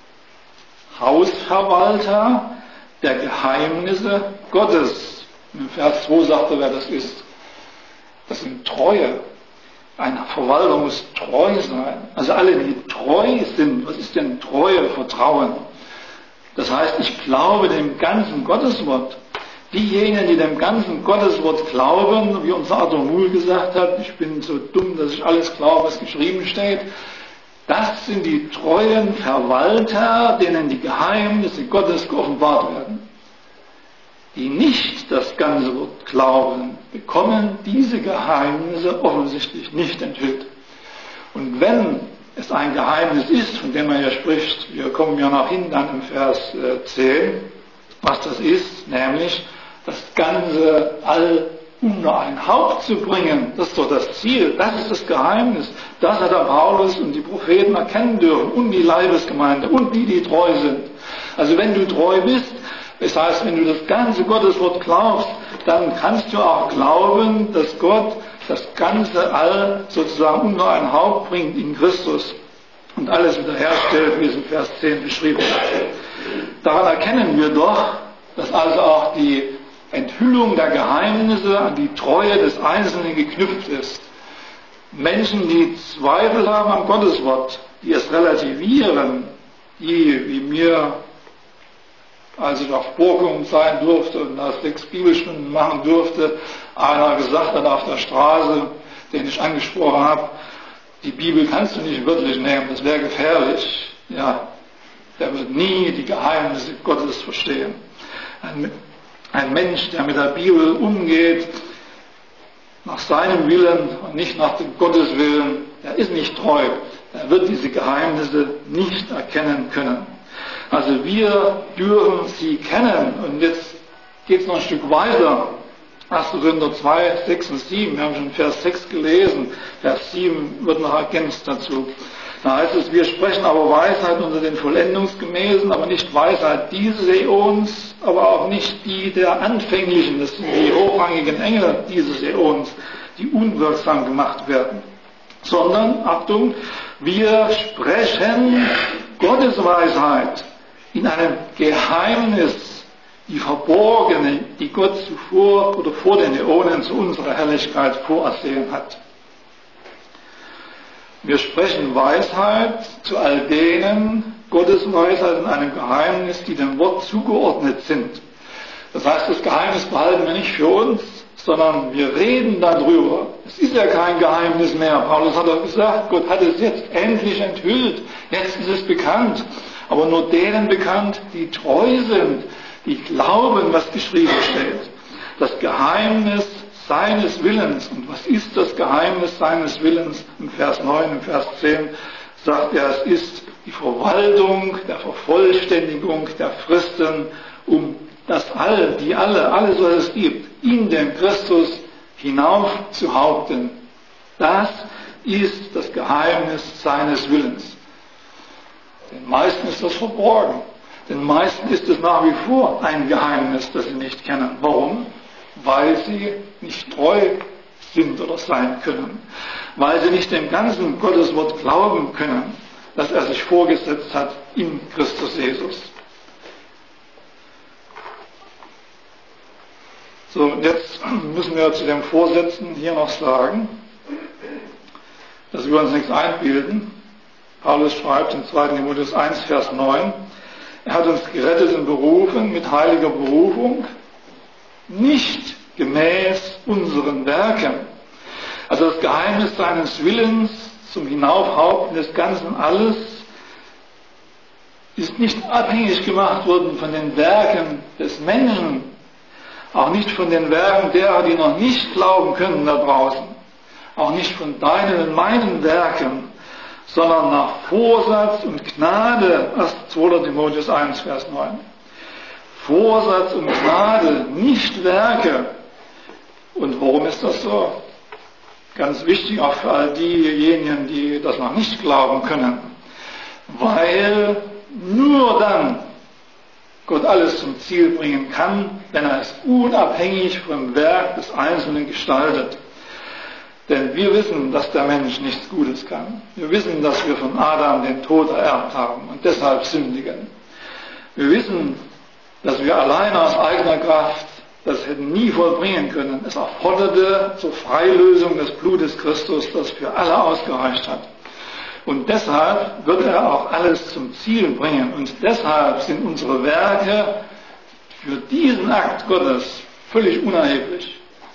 Hausverwalter der Geheimnisse Gottes. Im Vers zwei sagt er, wer das ist. Das sind Treue. Ein Verwalter muss treu sein. Also alle, die treu sind, was ist denn Treue, Vertrauen? Das heißt, ich glaube dem ganzen Gotteswort. Diejenigen, die dem ganzen Gotteswort glauben, wie unser Arthur Muhl gesagt hat, ich bin so dumm, dass ich alles glaube, was geschrieben steht, das sind die treuen Verwalter, denen die Geheimnisse Gottes geoffenbart werden. Die nicht das ganze Wort glauben, bekommen diese Geheimnisse offensichtlich nicht enthüllt. Und wenn es ein Geheimnis ist, von dem er ja spricht, wir kommen ja noch hin dann im Vers zehn, was das ist, nämlich das ganze All unter ein Haupt zu bringen, das ist doch das Ziel, das ist das Geheimnis. Das hat der Paulus und die Propheten erkennen dürfen und die Leibesgemeinde und die, die treu sind. Also wenn du treu bist, das heißt, wenn du das ganze Gotteswort glaubst, dann kannst du auch glauben, dass Gott das ganze All sozusagen unter ein Haupt bringt in Christus und alles wiederherstellt, wie es in Vers zehn beschrieben wird. Daran erkennen wir doch, dass also auch die Enthüllung der Geheimnisse an die Treue des Einzelnen geknüpft ist. Menschen, die Zweifel haben am Gotteswort, die es relativieren, die, wie mir, als ich auf Burgum sein durfte und da sechs Bibelstunden machen durfte, einer gesagt hat auf der Straße, den ich angesprochen habe, die Bibel kannst du nicht wörtlich nehmen, das wäre gefährlich. Ja, der wird nie die Geheimnisse Gottes verstehen. Ein, ein Mensch, der mit der Bibel umgeht, nach seinem Willen und nicht nach dem Gottes Willen, er ist nicht treu, er wird diese Geheimnisse nicht erkennen können. Also wir dürfen sie kennen. Und jetzt geht es noch ein Stück weiter. erster Korinther zwei, sechs und sieben, wir haben schon Vers sechs gelesen, Vers sieben wird noch ergänzt dazu. Da heißt es, wir sprechen aber Weisheit unter den Vollendungsgemäßen, aber nicht Weisheit dieses Äons, aber auch nicht die der Anfänglichen, das sind die hochrangigen Engel dieses Äons, die unwirksam gemacht werden. Sondern, Achtung, wir sprechen Gottes Weisheit in einem Geheimnis, die verborgene, die Gott zuvor oder vor den Äonen zu unserer Herrlichkeit vorersehen hat. Wir sprechen Weisheit zu all denen, Gottes Weisheit in einem Geheimnis, die dem Wort zugeordnet sind. Das heißt, das Geheimnis behalten wir nicht für uns, sondern wir reden darüber. Es ist ja kein Geheimnis mehr. Paulus hat doch gesagt, Gott hat es jetzt endlich enthüllt. Jetzt ist es bekannt. Aber nur denen bekannt, die treu sind, die glauben, was geschrieben steht. Das Geheimnis seines Willens. Und was ist das Geheimnis seines Willens? Im Vers neun, im Vers zehn sagt er, es ist die Verwaltung, der Vervollständigung der Fristen, um das all, die alle, alles was es gibt, in den Christus hinaufzuhaupten. Das ist das Geheimnis seines Willens. Den meisten ist das verborgen. Den meisten ist es nach wie vor ein Geheimnis, das sie nicht kennen. Warum? Weil sie nicht treu sind oder sein können. Weil sie nicht dem ganzen Gotteswort glauben können, das er sich vorgesetzt hat in Christus Jesus. So, und jetzt müssen wir zu den Vorsätzen hier noch sagen, dass wir uns nichts einbilden. Paulus schreibt in zweiter Timotheus eins, Vers neun, er hat uns gerettet und berufen mit heiliger Berufung, nicht gemäß unseren Werken. Also das Geheimnis seines Willens zum Hinaufhaupten des ganzen Alles ist nicht abhängig gemacht worden von den Werken des Menschen, auch nicht von den Werken derer, die noch nicht glauben können da draußen, auch nicht von deinen und meinen Werken, sondern nach Vorsatz und Gnade, zweiter Timotheus eins, Vers neun. Vorsatz und Gnade, nicht Werke. Und warum ist das so? Ganz wichtig auch für all diejenigen, die das noch nicht glauben können. Weil nur dann Gott alles zum Ziel bringen kann, wenn er es unabhängig vom Werk des Einzelnen gestaltet. Denn wir wissen, dass der Mensch nichts Gutes kann. Wir wissen, dass wir von Adam den Tod ererbt haben und deshalb sündigen. Wir wissen, dass wir allein aus eigener Kraft das hätten nie vollbringen können. Es erforderte zur Freilösung des Blutes Christus, das für alle ausgereicht hat. Und deshalb wird er auch alles zum Ziel bringen. Und deshalb sind unsere Werke für diesen Akt Gottes völlig unerheblich.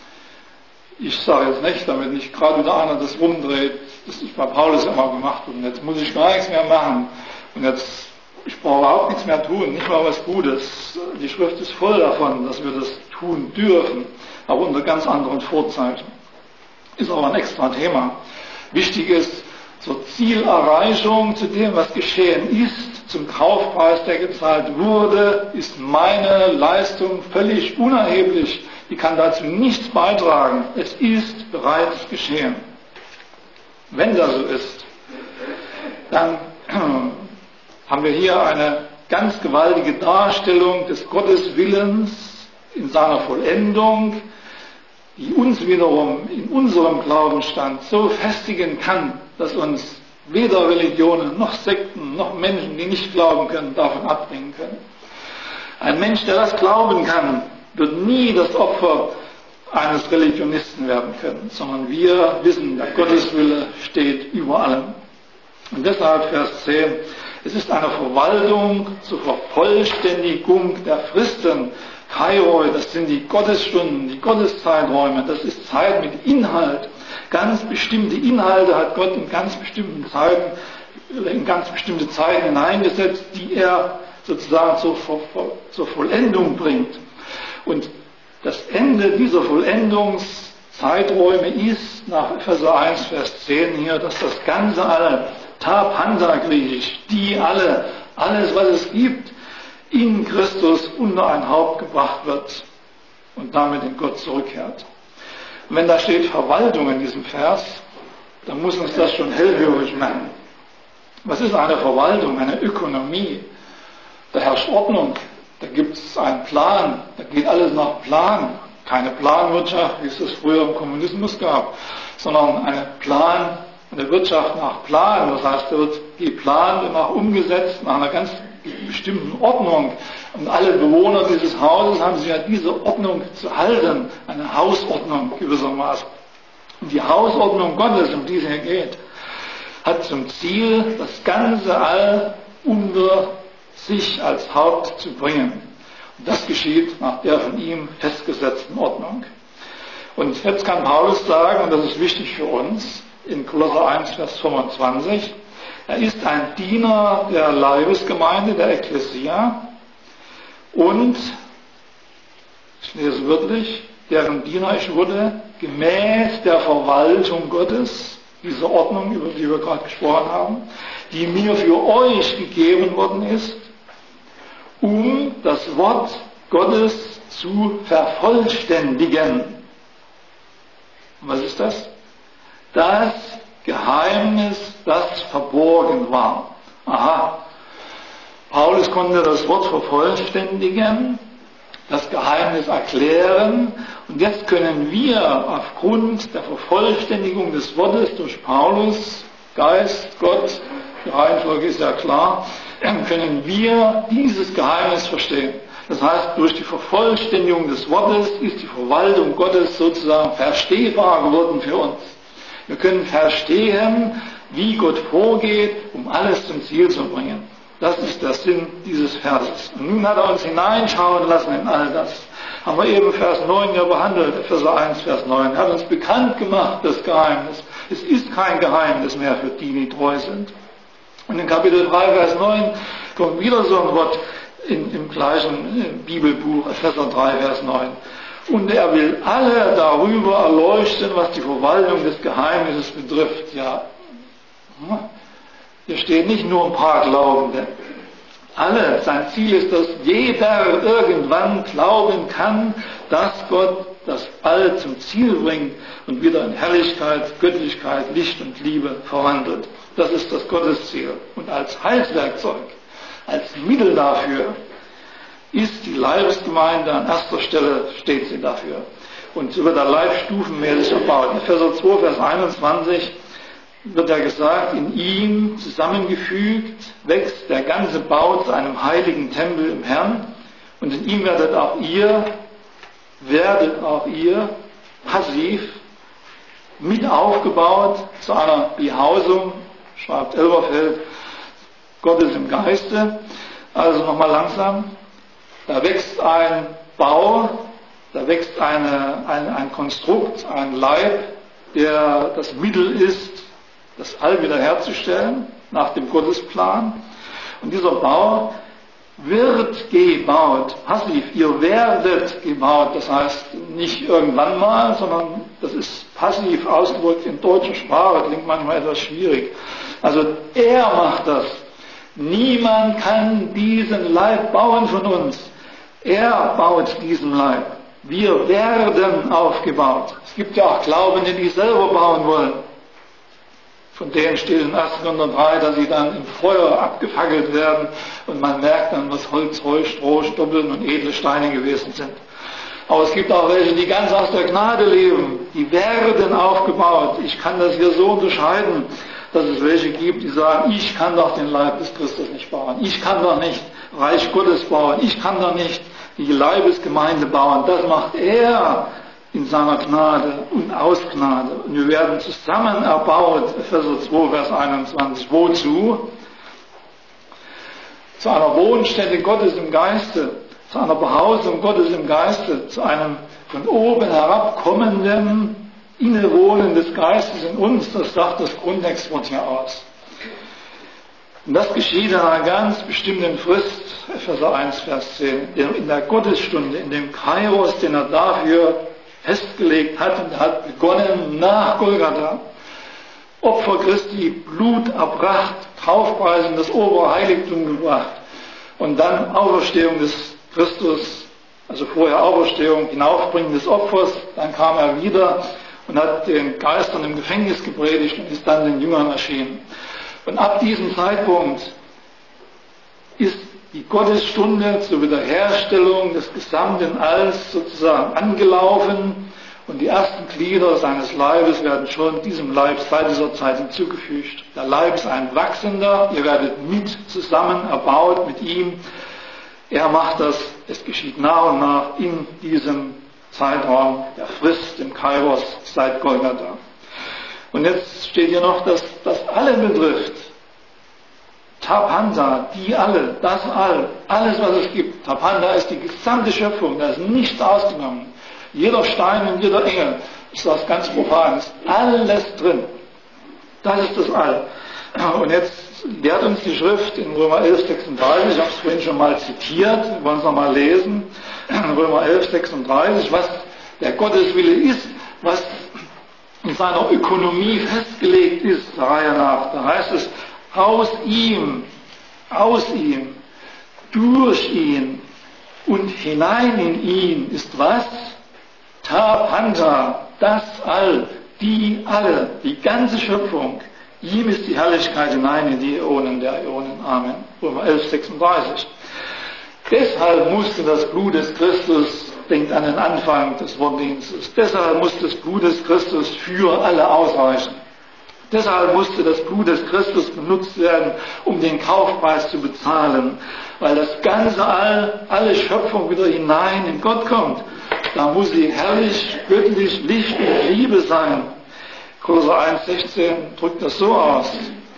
Ich sage jetzt nicht, damit nicht gerade wieder einer das rumdreht, das ist bei Paulus immer gemacht und jetzt muss ich gar nichts mehr machen und jetzt, ich brauche überhaupt nichts mehr tun, nicht mal was Gutes. Die Schrift ist voll davon, dass wir das tun dürfen, aber unter ganz anderen Vorzeichen. Ist aber ein extra Thema. Wichtig ist, zur Zielerreichung, zu dem, was geschehen ist, zum Kaufpreis, der gezahlt wurde, ist meine Leistung völlig unerheblich. Die kann dazu nichts beitragen. Es ist bereits geschehen. Wenn das so ist, dann haben wir hier eine ganz gewaltige Darstellung des Gotteswillens in seiner Vollendung, die uns wiederum in unserem Glaubensstand so festigen kann, dass uns weder Religionen noch Sekten noch Menschen, die nicht glauben können, davon abbringen können. Ein Mensch, der das glauben kann, wird nie das Opfer eines Religionisten werden können, sondern wir wissen, der Gotteswille steht über allem. Und deshalb Vers zehn, es ist eine Verwaltung zur Vervollständigung der Fristen. Kairoi, das sind die Gottesstunden, die Gotteszeiträume, das ist Zeit mit Inhalt. Ganz bestimmte Inhalte hat Gott in ganz bestimmten Zeiten, in ganz bestimmte Zeiten hineingesetzt, die er sozusagen zur, zur Vollendung bringt. Und das Ende dieser Vollendungszeit Zeiträume ist, nach Epheser eins, Vers zehn hier, dass das Ganze alle, Tapanta griechisch, die alle, alles was es gibt, in Christus unter ein Haupt gebracht wird und damit in Gott zurückkehrt. Und wenn da steht Verwaltung in diesem Vers, dann muss uns das schon hellhörig machen. Was ist eine Verwaltung, eine Ökonomie? Da herrscht Ordnung, da gibt es einen Plan, da geht alles nach Plan. Keine Planwirtschaft, wie es es früher im Kommunismus gab, sondern eine Plan, eine Wirtschaft nach Plan. Das heißt, da wird geplant und auch umgesetzt nach einer ganz bestimmten Ordnung. Und alle Bewohner dieses Hauses haben sich ja diese Ordnung zu halten, eine Hausordnung gewissermaßen. Und die Hausordnung Gottes, um die es hier geht, hat zum Ziel, das ganze All unter sich als Haupt zu bringen. Und das geschieht nach der von ihm festgesetzten Ordnung. Und jetzt kann Paulus sagen, und das ist wichtig für uns, in Kolosser eins, Vers fünfundzwanzig, er ist ein Diener der Leibesgemeinde, der Ekklesia, und, ich lese wörtlich, deren Diener ich wurde, gemäß der Verwaltung Gottes, diese Ordnung, über die wir gerade gesprochen haben, die mir für euch gegeben worden ist, um das Wort Gottes zu vervollständigen. Und was ist das? Das Geheimnis, das verborgen war. Aha. Paulus konnte das Wort vervollständigen, das Geheimnis erklären, und jetzt können wir aufgrund der Vervollständigung des Wortes durch Paulus, Geist, Gott, die Reihenfolge ist ja klar, können wir dieses Geheimnis verstehen. Das heißt, durch die Vervollständigung des Wortes ist die Verwaltung Gottes sozusagen verstehbar geworden für uns. Wir können verstehen, wie Gott vorgeht, um alles zum Ziel zu bringen. Das ist der Sinn dieses Verses. Und nun hat er uns hineinschauen lassen in all das. Haben wir eben Vers neun ja behandelt, Epheser eins, Vers neun. Er hat uns bekannt gemacht, das Geheimnis. Es ist kein Geheimnis mehr für die, die treu sind. Und in Kapitel drei, Vers neun kommt wieder so ein Wort in, im gleichen Bibelbuch, Epheser drei, Vers neun. Und er will alle darüber erleuchten, was die Verwaltung des Geheimnisses betrifft. Ja, hier stehen nicht nur ein paar Glaubende. Alle, sein Ziel ist, dass jeder irgendwann glauben kann, dass Gott das All zum Ziel bringt und wieder in Herrlichkeit, Göttlichkeit, Licht und Liebe verwandelt. Das ist das Gottesziel. Und als Heilswerkzeug, als Mittel dafür, ist die Leibesgemeinde, an erster Stelle steht sie dafür. Und so wird der Leib stufenmäßig erbaut. In Epheser zwei, Vers einundzwanzig wird ja gesagt, in ihm zusammengefügt wächst der ganze Bau zu einem heiligen Tempel im Herrn. Und in ihm werdet auch ihr, werdet auch ihr passiv mit aufgebaut zu einer Behausung, schreibt Elberfeld, Gottes im Geiste. Also nochmal langsam. Da wächst ein Bau, da wächst eine, ein, ein Konstrukt, ein Leib, der das Mittel ist, das All wiederherzustellen, nach dem Gottesplan. Und dieser Bau wird gebaut, passiv, ihr werdet gebaut, das heißt nicht irgendwann mal, sondern das ist passiv ausgedrückt in deutscher Sprache, klingt manchmal etwas schwierig. Also er macht das. Niemand kann diesen Leib bauen von uns. Er baut diesen Leib. Wir werden aufgebaut. Es gibt ja auch Glaubende, die selber bauen wollen. Von denen steht in ersten Korinther drei, dass sie dann im Feuer abgefackelt werden und man merkt dann, was Holz, Heu, Stroh, Stoppeln und edle Steine gewesen sind. Aber es gibt auch welche, die ganz aus der Gnade leben. Die werden aufgebaut. Ich kann das hier so unterscheiden, dass es welche gibt, die sagen, ich kann doch den Leib des Christus nicht bauen. Ich kann doch nicht Reich Gottes bauen. Ich kann doch nicht die Leibesgemeinde bauen. Das macht er in seiner Gnade und aus Gnade. Und wir werden zusammen erbaut, Epheser zwei, Vers einundzwanzig. Wozu? Zu einer Wohnstätte Gottes im Geiste, zu einer Behausung Gottes im Geiste, zu einem von oben herabkommenden Innewohnen des Geistes in uns. Das sagt das Grundtextwort hier aus. Und das geschieht in einer ganz bestimmten Frist, Epheser eins, Vers zehn, in der Gottesstunde, in dem Kairos, den er dafür festgelegt hat. Und er hat begonnen nach Golgatha. Opfer Christi, Blut erbracht, Taufpreis in das obere Heiligtum gebracht und dann Auferstehung des Christus, also vorher Auferstehung, Hinaufbringen des Opfers, dann kam er wieder und hat den Geistern im Gefängnis gepredigt und ist dann den Jüngern erschienen. Und ab diesem Zeitpunkt ist die Gottesstunde zur Wiederherstellung des gesamten Alls sozusagen angelaufen. Und die ersten Glieder seines Leibes werden schon diesem Leib seit dieser Zeit hinzugefügt. Der Leib ist ein wachsender, ihr werdet mit zusammen erbaut mit ihm. Er macht das, es geschieht nach und nach in diesem Zeitraum der Frist, dem Kairos, seit Golgatha. Und jetzt steht hier noch, dass das alle betrifft. Tapanta, die alle, das All, alles was es gibt. Tapanta ist die gesamte Schöpfung, da ist nichts ausgenommen. Jeder Stein und jeder Engel ist was ganz Profanes. Alles drin. Das ist das All. Und jetzt lehrt uns die Schrift in Römer elf, sechsunddreißig, ich habe es vorhin schon mal zitiert, wir wollen es nochmal lesen, Römer elf, sechsunddreißig, was der Gotteswille ist, was in seiner Ökonomie festgelegt ist, der Reihe nach. Da heißt es, aus ihm, aus ihm, durch ihn und hinein in ihn ist was? Tapanta, das All, die alle, die ganze Schöpfung. Ihm ist die Herrlichkeit hinein in die Äonen der Äonen. Amen. Römer elf, sechsunddreißig. Deshalb musste das Blut des Christus, denkt an den Anfang des Wortdienstes, deshalb musste das Blut des Christus für alle ausreichen. Deshalb musste das Blut des Christus benutzt werden, um den Kaufpreis zu bezahlen, weil das ganze All, alle Schöpfung wieder hinein in Gott kommt. Da muss sie herrlich, göttlich, Licht und Liebe sein. Kolosser eins, sechzehn drückt das so aus.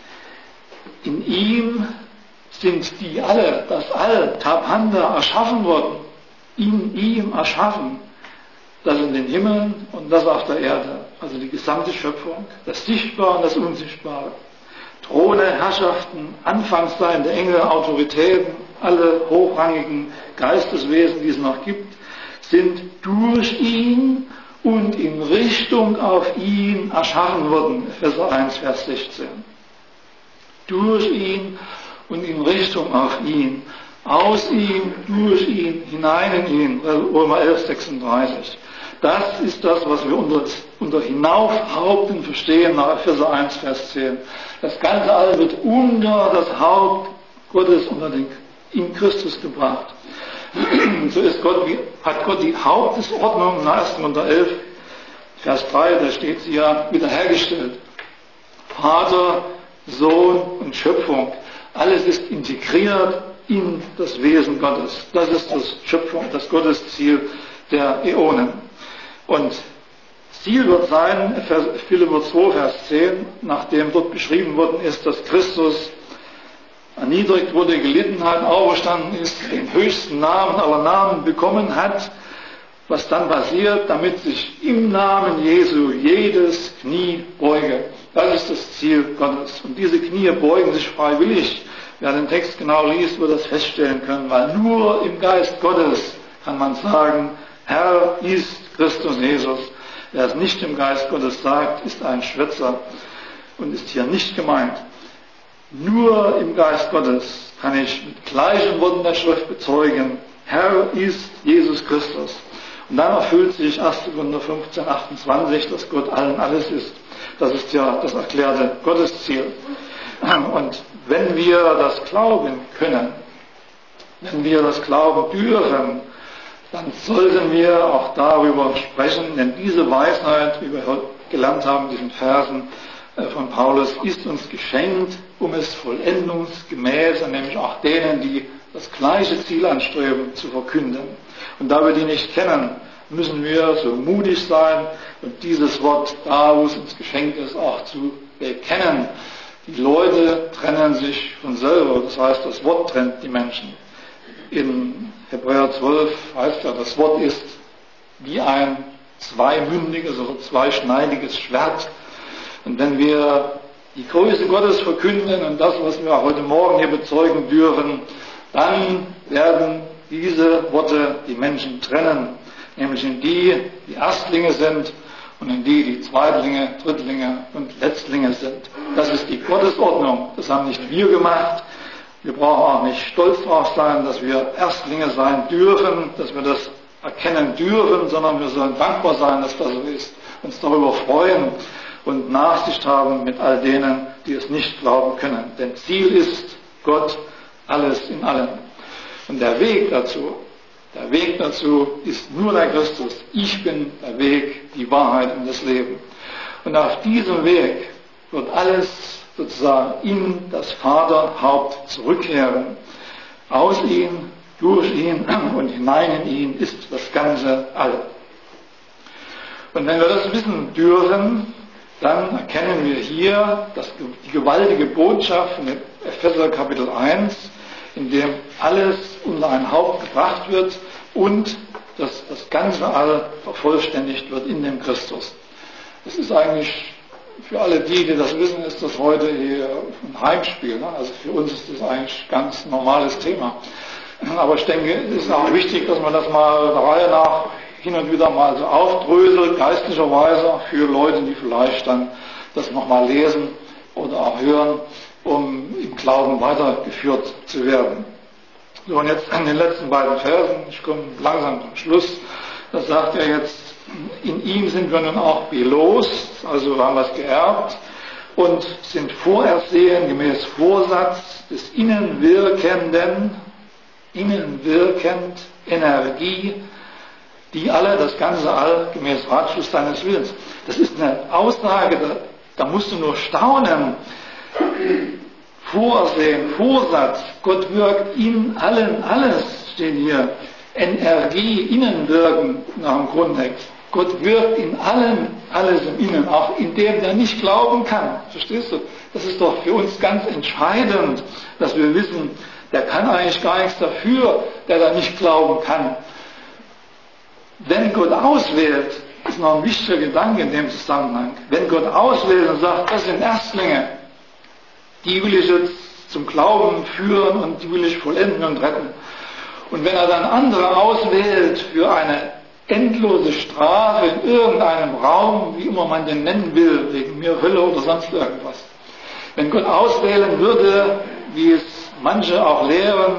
In ihm sind die alle, das All, Tapanta, erschaffen worden. In ihm erschaffen. Das in den Himmeln und das auf der Erde. Also die gesamte Schöpfung. Das Sichtbare und das Unsichtbare. Throne, Herrschaften, Anfangssein der Engel, Autoritäten, alle hochrangigen Geisteswesen, die es noch gibt, sind durch ihn und in Richtung auf ihn erschaffen worden. Epheser eins, Vers sechzehn. Durch ihn und in Richtung auf ihn. Aus ihm, durch ihn, hinein in ihn. Römer elf, sechsunddreißig. Das ist das, was wir unter, unter Hinaufhaupten verstehen nach Epheser eins, Vers zehn. Das ganze All wird unter das Haupt Gottes, unter den, in Christus gebracht. So ist Gott, hat Gott die Hauptesordnung nach ersten Korinther elf, Vers drei, da steht sie ja wiederhergestellt. Vater, Sohn und Schöpfung. Alles ist integriert in das Wesen Gottes. Das ist das Schöpfung, das Gottesziel der Äonen. Und Ziel wird sein, Philipper zwei, Vers zehn, nachdem dort beschrieben worden ist, dass Christus erniedrigt wurde, gelitten hat, auferstanden ist, den höchsten Namen aller Namen bekommen hat, was dann passiert, damit sich im Namen Jesu jedes Knie beuge. Das ist das Ziel Gottes. Und diese Knie beugen sich freiwillig. Wer den Text genau liest, wird das feststellen können, weil nur im Geist Gottes kann man sagen, Herr ist Christus Jesus. Wer es nicht im Geist Gottes sagt, ist ein Schwätzer und ist hier nicht gemeint. Nur im Geist Gottes kann ich mit gleichen Worten der Schrift bezeugen, Herr ist Jesus Christus. Und dann erfüllt sich erster Korinther fünfzehn, achtundzwanzig, dass Gott allen alles ist. Das ist ja das erklärte Gottesziel. Und wenn wir das glauben können, wenn wir das glauben dürfen, dann sollten wir auch darüber sprechen, denn diese Weisheit, wie wir heute gelernt haben, diesen Versen von Paulus, ist uns geschenkt, um es vollendungsgemäß, nämlich auch denen, die das gleiche Ziel anstreben, zu verkünden. Und da wir die nicht kennen, müssen wir so mutig sein und dieses Wort, da wo es uns geschenkt ist, auch zu bekennen. Die Leute trennen sich von selber, das heißt, das Wort trennt die Menschen. In Hebräer zwölf heißt ja, das Wort ist wie ein zweimündiges oder zweischneidiges Schwert. Und wenn wir die Größe Gottes verkünden und das, was wir heute Morgen hier bezeugen dürfen, dann werden diese Worte die Menschen trennen nämlich in die, die Erstlinge sind und in die, die Zweitlinge, Drittlinge und Letztlinge sind. Das ist die Gottesordnung. Das haben nicht wir gemacht. Wir brauchen auch nicht stolz darauf sein, dass wir Erstlinge sein dürfen, dass wir das erkennen dürfen, sondern wir sollen dankbar sein, dass das so ist, uns darüber freuen und Nachsicht haben mit all denen, die es nicht glauben können. Denn Ziel ist Gott, alles in allem. Und der Weg dazu, der Weg dazu ist nur der Christus. Ich bin der Weg, die Wahrheit und das Leben. Und auf diesem Weg wird alles sozusagen in das Vaterhaupt zurückkehren. Aus ihm, durch ihn und hinein in ihn ist das ganze All. Und wenn wir das wissen dürfen, dann erkennen wir hier dass die gewaltige Botschaft in Epheser Kapitel eins, in dem alles unter ein Haupt gebracht wird und dass das ganze All vervollständigt wird in dem Christus. Das ist eigentlich für alle die, die das wissen, ist das heute hier ein Heimspiel. Ne? Also für uns ist das eigentlich ein ganz normales Thema. Aber ich denke, es ist auch wichtig, dass man das mal der Reihe nach hin und wieder mal so aufdröselt, geistlicherweise, für Leute, die vielleicht dann das nochmal lesen oder auch hören, um im Glauben weitergeführt zu werden. So, und jetzt an den letzten beiden Versen, ich komme langsam zum Schluss, das sagt er jetzt, in ihm sind wir nun auch belost, also haben wir es geerbt, und sind vorersehen gemäß Vorsatz des innenwirkenden, innenwirkend Energie, die alle, das ganze All, gemäß Ratschluss deines Willens. Das ist eine Aussage, da, da musst du nur staunen. Vorsehen, Vorsatz, Gott wirkt in allen, alles steht hier. Energie, Innenwirken nach dem Grundtext. Gott wirkt in allen, alles im Innen, auch in dem, der nicht glauben kann. Verstehst du? Das ist doch für uns ganz entscheidend, dass wir wissen, der kann eigentlich gar nichts dafür, der da nicht glauben kann. Wenn Gott auswählt, ist noch ein wichtiger Gedanke in dem Zusammenhang. Wenn Gott auswählt und sagt, das sind Erstlinge, die will ich jetzt zum Glauben führen und die will ich vollenden und retten. Und wenn er dann andere auswählt für eine endlose Strafe in irgendeinem Raum, wie immer man den nennen will, wegen mir Hölle oder sonst irgendwas. Wenn Gott auswählen würde, wie es manche auch lehren,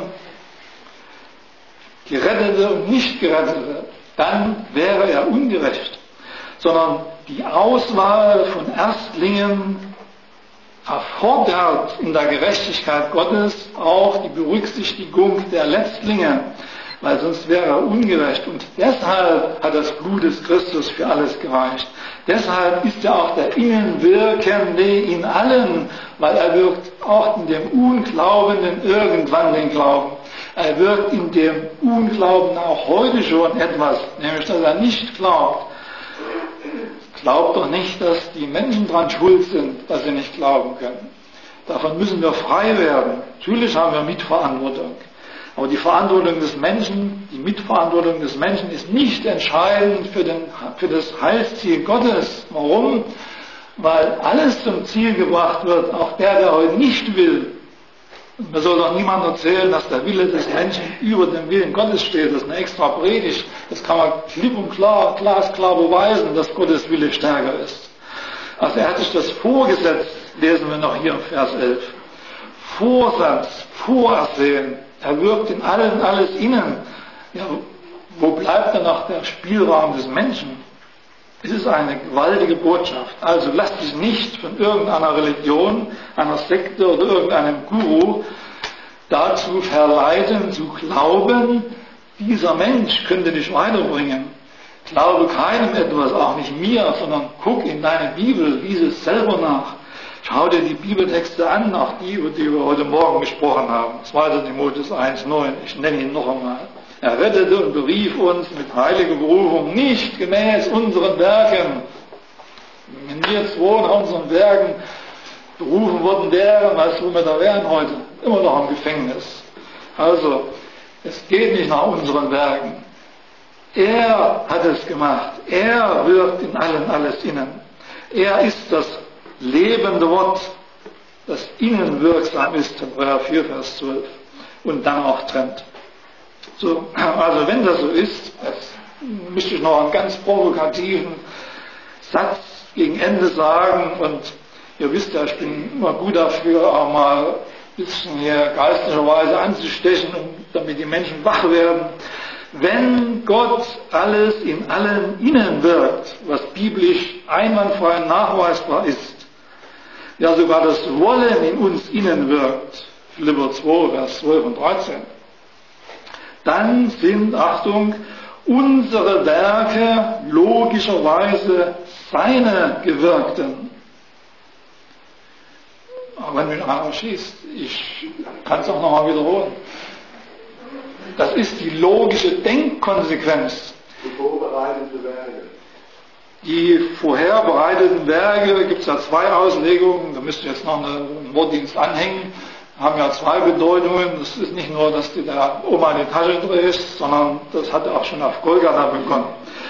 Gerettete und Nicht-Gerettete, dann wäre er ungerecht. Sondern die Auswahl von Erstlingen erfordert in der Gerechtigkeit Gottes auch die Berücksichtigung der Letztlinge, weil sonst wäre er ungerecht. Und deshalb hat das Blut des Christus für alles gereicht. Deshalb ist er auch der Innenwirkende in allen, weil er wirkt auch in dem Unglaubenden irgendwann den Glauben. Er wirkt in dem Unglauben auch heute schon etwas, nämlich dass er nicht glaubt. Glaubt doch nicht, dass die Menschen dran schuld sind, dass sie nicht glauben können. Davon müssen wir frei werden. Natürlich haben wir Mitverantwortung. Aber die Verantwortung des Menschen, die Mitverantwortung des Menschen ist nicht entscheidend für, den, für das Heilsziel Gottes. Warum? Weil alles zum Ziel gebracht wird, auch der, der heute nicht will. Und mir soll doch niemand erzählen, dass der Wille des Menschen über dem Willen Gottes steht. Das ist eine extra Predigt. Das kann man klipp und klar, glasklar beweisen, dass Gottes Wille stärker ist. Also er hat sich das vorgesetzt, lesen wir noch hier im Vers elf. Vorsatz, Vorersehen. Er wirkt in allen alles innen. Ja, wo bleibt dann noch der Spielraum des Menschen? Es ist eine gewaltige Botschaft. Also lasst dich nicht von irgendeiner Religion, einer Sekte oder irgendeinem Guru dazu verleiten, zu glauben, dieser Mensch könnte dich weiterbringen. Glaube keinem etwas, auch nicht mir, sondern guck in deine Bibel, lies es selber nach. Schau dir die Bibeltexte an, auch die, über die wir heute Morgen gesprochen haben. zweiter Timotheus eins neun, ich nenne ihn noch einmal. Er rettete und berief uns mit heiliger Berufung, nicht gemäß unseren Werken. Wenn wir zwei nach unseren Werken berufen worden wären, weißt du, wo wir da wären heute? Immer noch im Gefängnis. Also, es geht nicht nach unseren Werken. Er hat es gemacht. Er wirkt in allen alles innen. Er ist das lebende Wort, das innen wirksam ist, Hebräer vier, Vers zwölf, und dann auch trennt. So, also wenn das so ist, müsste ich noch einen ganz provokativen Satz gegen Ende sagen. Und ihr wisst ja, ich bin immer gut dafür, auch mal ein bisschen hier geistlicherweise anzustechen, damit die Menschen wach werden. Wenn Gott alles in allen innen wirkt, was biblisch einwandfrei nachweisbar ist, ja sogar das Wollen in uns innen wirkt, Philipper zwei, Vers zwölf und dreizehn, dann sind, Achtung, unsere Werke logischerweise seine gewirkten. Aber wenn mich einer schießt, ich kann es auch nochmal wiederholen. Das ist die logische Denkkonsequenz. Die vorbereiteten Werke. Die vorherbereiteten Werke, gibt es ja zwei Auslegungen, da müsste jetzt noch einen Wortdienst anhängen, haben ja zwei Bedeutungen. Das ist nicht nur, dass du der Oma in die Tasche drehst, sondern das hat auch schon auf Golgatha begonnen.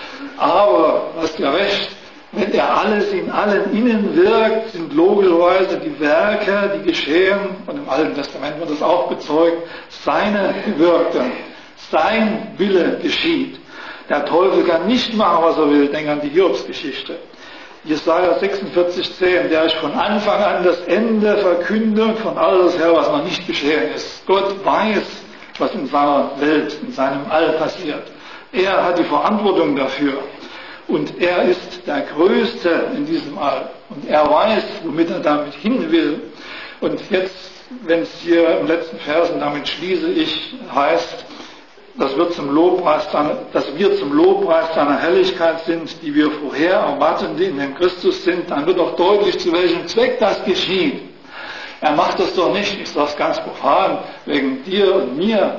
Aber, du hast ja recht, wenn er alles in allen innen wirkt, sind logischerweise die Werke, die geschehen, und im Alten Testament wird das auch bezeugt, seine gewirkten, sein Wille geschieht. Der Teufel kann nicht machen, was er will. Denk an die Hiobsgeschichte. Jesaja sechsundvierzig, zehn, der ich von Anfang an das Ende verkünde und von alles her, was noch nicht geschehen ist. Gott weiß, was in seiner Welt, in seinem All passiert. Er hat die Verantwortung dafür. Und er ist der Größte in diesem All. Und er weiß, womit er damit hin will. Und jetzt, wenn es hier im letzten Versen, damit schließe ich, heißt, dass wir zum Lobpreis seiner, dass wir zum Lobpreis seiner Herrlichkeit sind, die wir vorher erwarten, die in dem Christus sind, dann wird auch deutlich, zu welchem Zweck das geschieht. Er macht das doch nicht, ich sage es ganz profan, wegen dir und mir.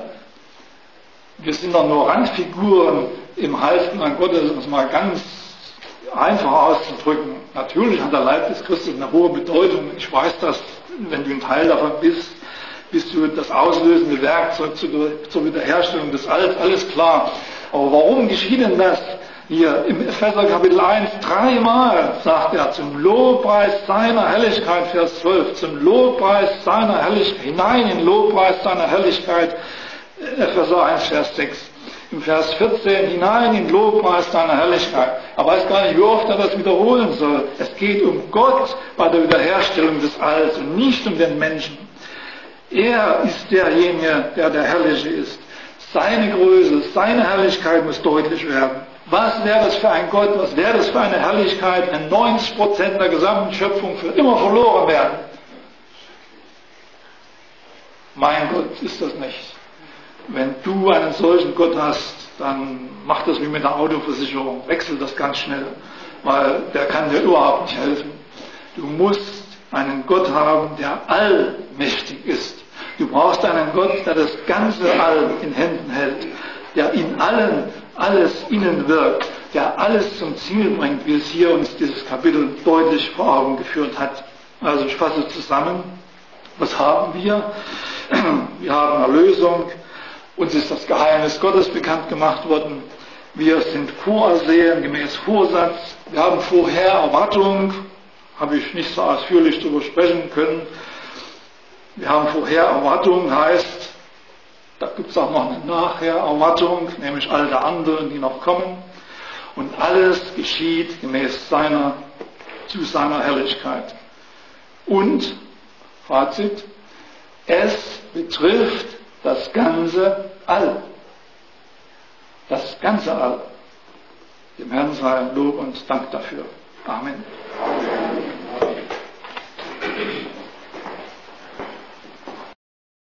Wir sind doch nur Randfiguren im Heilsplan Gottes, um es mal ganz einfach auszudrücken. Natürlich hat der Leib des Christus eine hohe Bedeutung. Ich weiß das, wenn du ein Teil davon bist, bist du das auslösende Werkzeug zur Wiederherstellung des Alls, alles klar. Aber warum geschieht denn das? Hier im Epheser Kapitel eins, dreimal sagt er, zum Lobpreis seiner Herrlichkeit, Vers zwölf, zum Lobpreis seiner Herrlichkeit, hinein in Lobpreis seiner Herrlichkeit, Epheser eins, Vers sechs. Im Vers vierzehn, hinein in Lobpreis seiner Herrlichkeit. Er weiß gar nicht, wie oft er das wiederholen soll. Es geht um Gott bei der Wiederherstellung des Alls und nicht um den Menschen. Er ist derjenige, der der Herrliche ist. Seine Größe, seine Herrlichkeit muss deutlich werden. Was wäre das für ein Gott, was wäre das für eine Herrlichkeit, wenn neunzig Prozent der gesamten Schöpfung für immer verloren werden? Mein Gott, ist das nicht. Wenn du einen solchen Gott hast, dann mach das wie mit der Autoversicherung, wechsel das ganz schnell, weil der kann dir überhaupt nicht helfen. Du musst einen Gott haben, der allmächtig ist. Du brauchst einen Gott, der das ganze All in Händen hält, der in allen alles innen wirkt, der alles zum Ziel bringt, wie es hier uns dieses Kapitel deutlich vor Augen geführt hat. Also ich fasse zusammen, was haben wir? Wir haben Erlösung, uns ist das Geheimnis Gottes bekannt gemacht worden, wir sind vorersehen, gemäß Vorsatz, wir haben vorher Erwartung, habe ich nicht so ausführlich darüber sprechen können. Wir haben vorher Erwartung, heißt, da gibt es auch noch eine Nachher-Erwartung, nämlich all der anderen, die noch kommen. Und alles geschieht gemäß seiner, zu seiner Herrlichkeit. Und, Fazit, es betrifft das ganze All. Das ganze All. Dem Herrn sei Lob und Dank dafür. Amen.